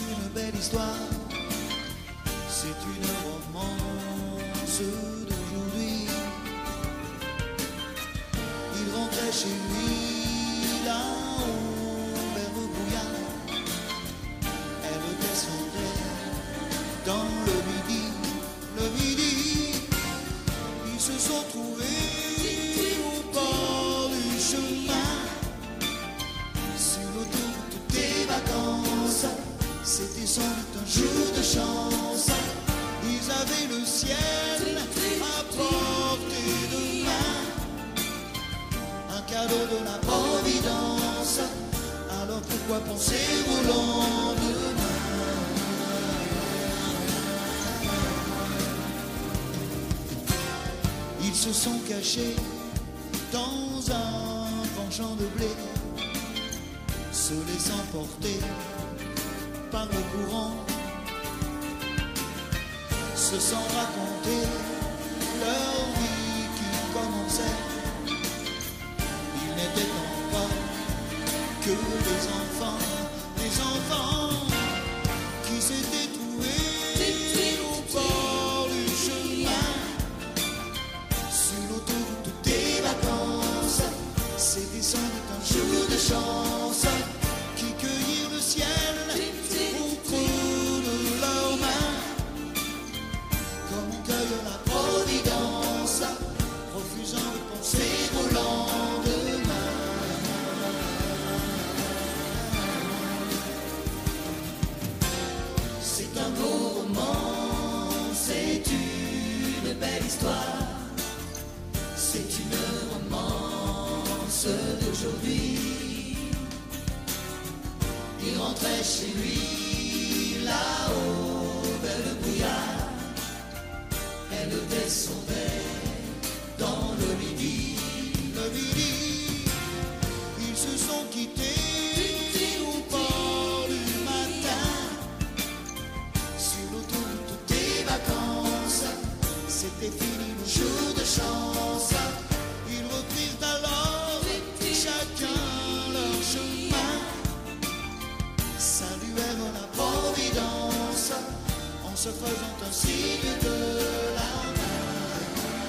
Chez lui, là-haut, vers le brouillard, elle descendait dans le midi, le midi, ils se sont trouvés au bord du chemin, sur l'autoroute des vacances, c'était sans doute un jour de chance, ils avaient le ciel à portée de main. Cadeau de la Providence, alors pourquoi penser au lendemain? se sont cachés dans un grand champ de blé, se laissant porter par le courant, se sont raconté leur vie qui commençait. Ils n'étaient encore que des enfants, des enfants qui s'étaient trouvés au bord du chemin, sur l'autoroute des vacances. C'était sans doute un jour de chance qui cueillirent le ciel au creux de leurs mains, comme on cueille la providence, refusant de penser au lendemain. C'est un beau roman, c'est une belle histoire, c'est une romance d'aujourd'hui. Il rentrait chez lui là-haut vers le brouillard, elle descendait dans le midi, le midi. Ils se sont quittés au port du matin, sur l'autoroute des vacances. C'était fini le jour de chance. Ils reprirent alors chacun leur chemin, saluèrent la providence en se faisant un signe de la main.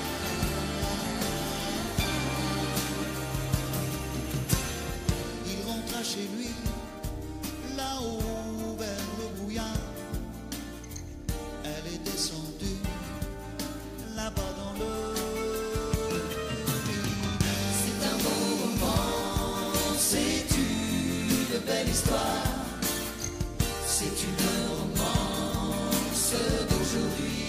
Il rentra chez lui là-haut vers le brouillard, elle est descendue là-bas dans le midi. C'est un beau roman, c'est une belle histoire, c'est une romance d'aujourd'hui.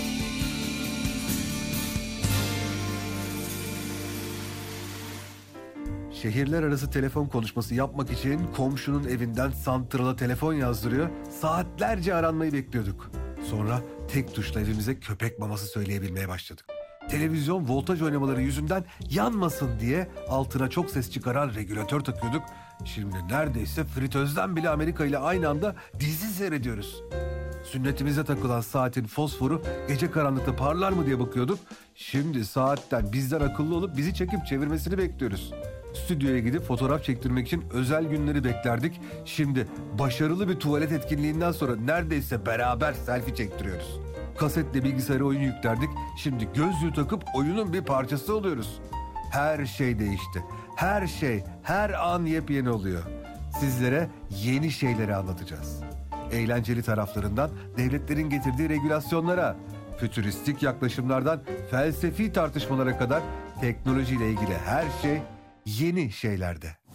Şehirler arası telefon konuşması yapmak için komşunun evinden santrala telefon yazdırıyor, saatlerce aranmayı bekliyorduk. Sonra tek tuşla evimize köpek maması söyleyebilmeye başladık. Televizyon voltaj oynamaları yüzünden yanmasın diye altına çok ses çıkaran regülatör takıyorduk. Şimdi neredeyse fritözden bile Amerika ile aynı anda dizi seyrediyoruz. Sünnetimize takılan saatin fosforu gece karanlıkta parlar mı diye bakıyorduk. Şimdi saatten bizden akıllı olup bizi çekip çevirmesini bekliyoruz. Stüdyoya gidip fotoğraf çektirmek için özel günleri beklerdik. Şimdi başarılı bir tuvalet etkinliğinden sonra neredeyse beraber selfie çektiriyoruz. Kasetle bilgisayara oyun yüklerdik. Şimdi gözlüğü takıp oyunun bir parçası oluyoruz. Her şey değişti. Her şey, her an yepyeni oluyor. Sizlere yeni şeyleri anlatacağız. Eğlenceli taraflarından devletlerin getirdiği regülasyonlara, fütüristik yaklaşımlardan felsefi tartışmalara kadar teknolojiyle ilgili her şey yeni şeylerde.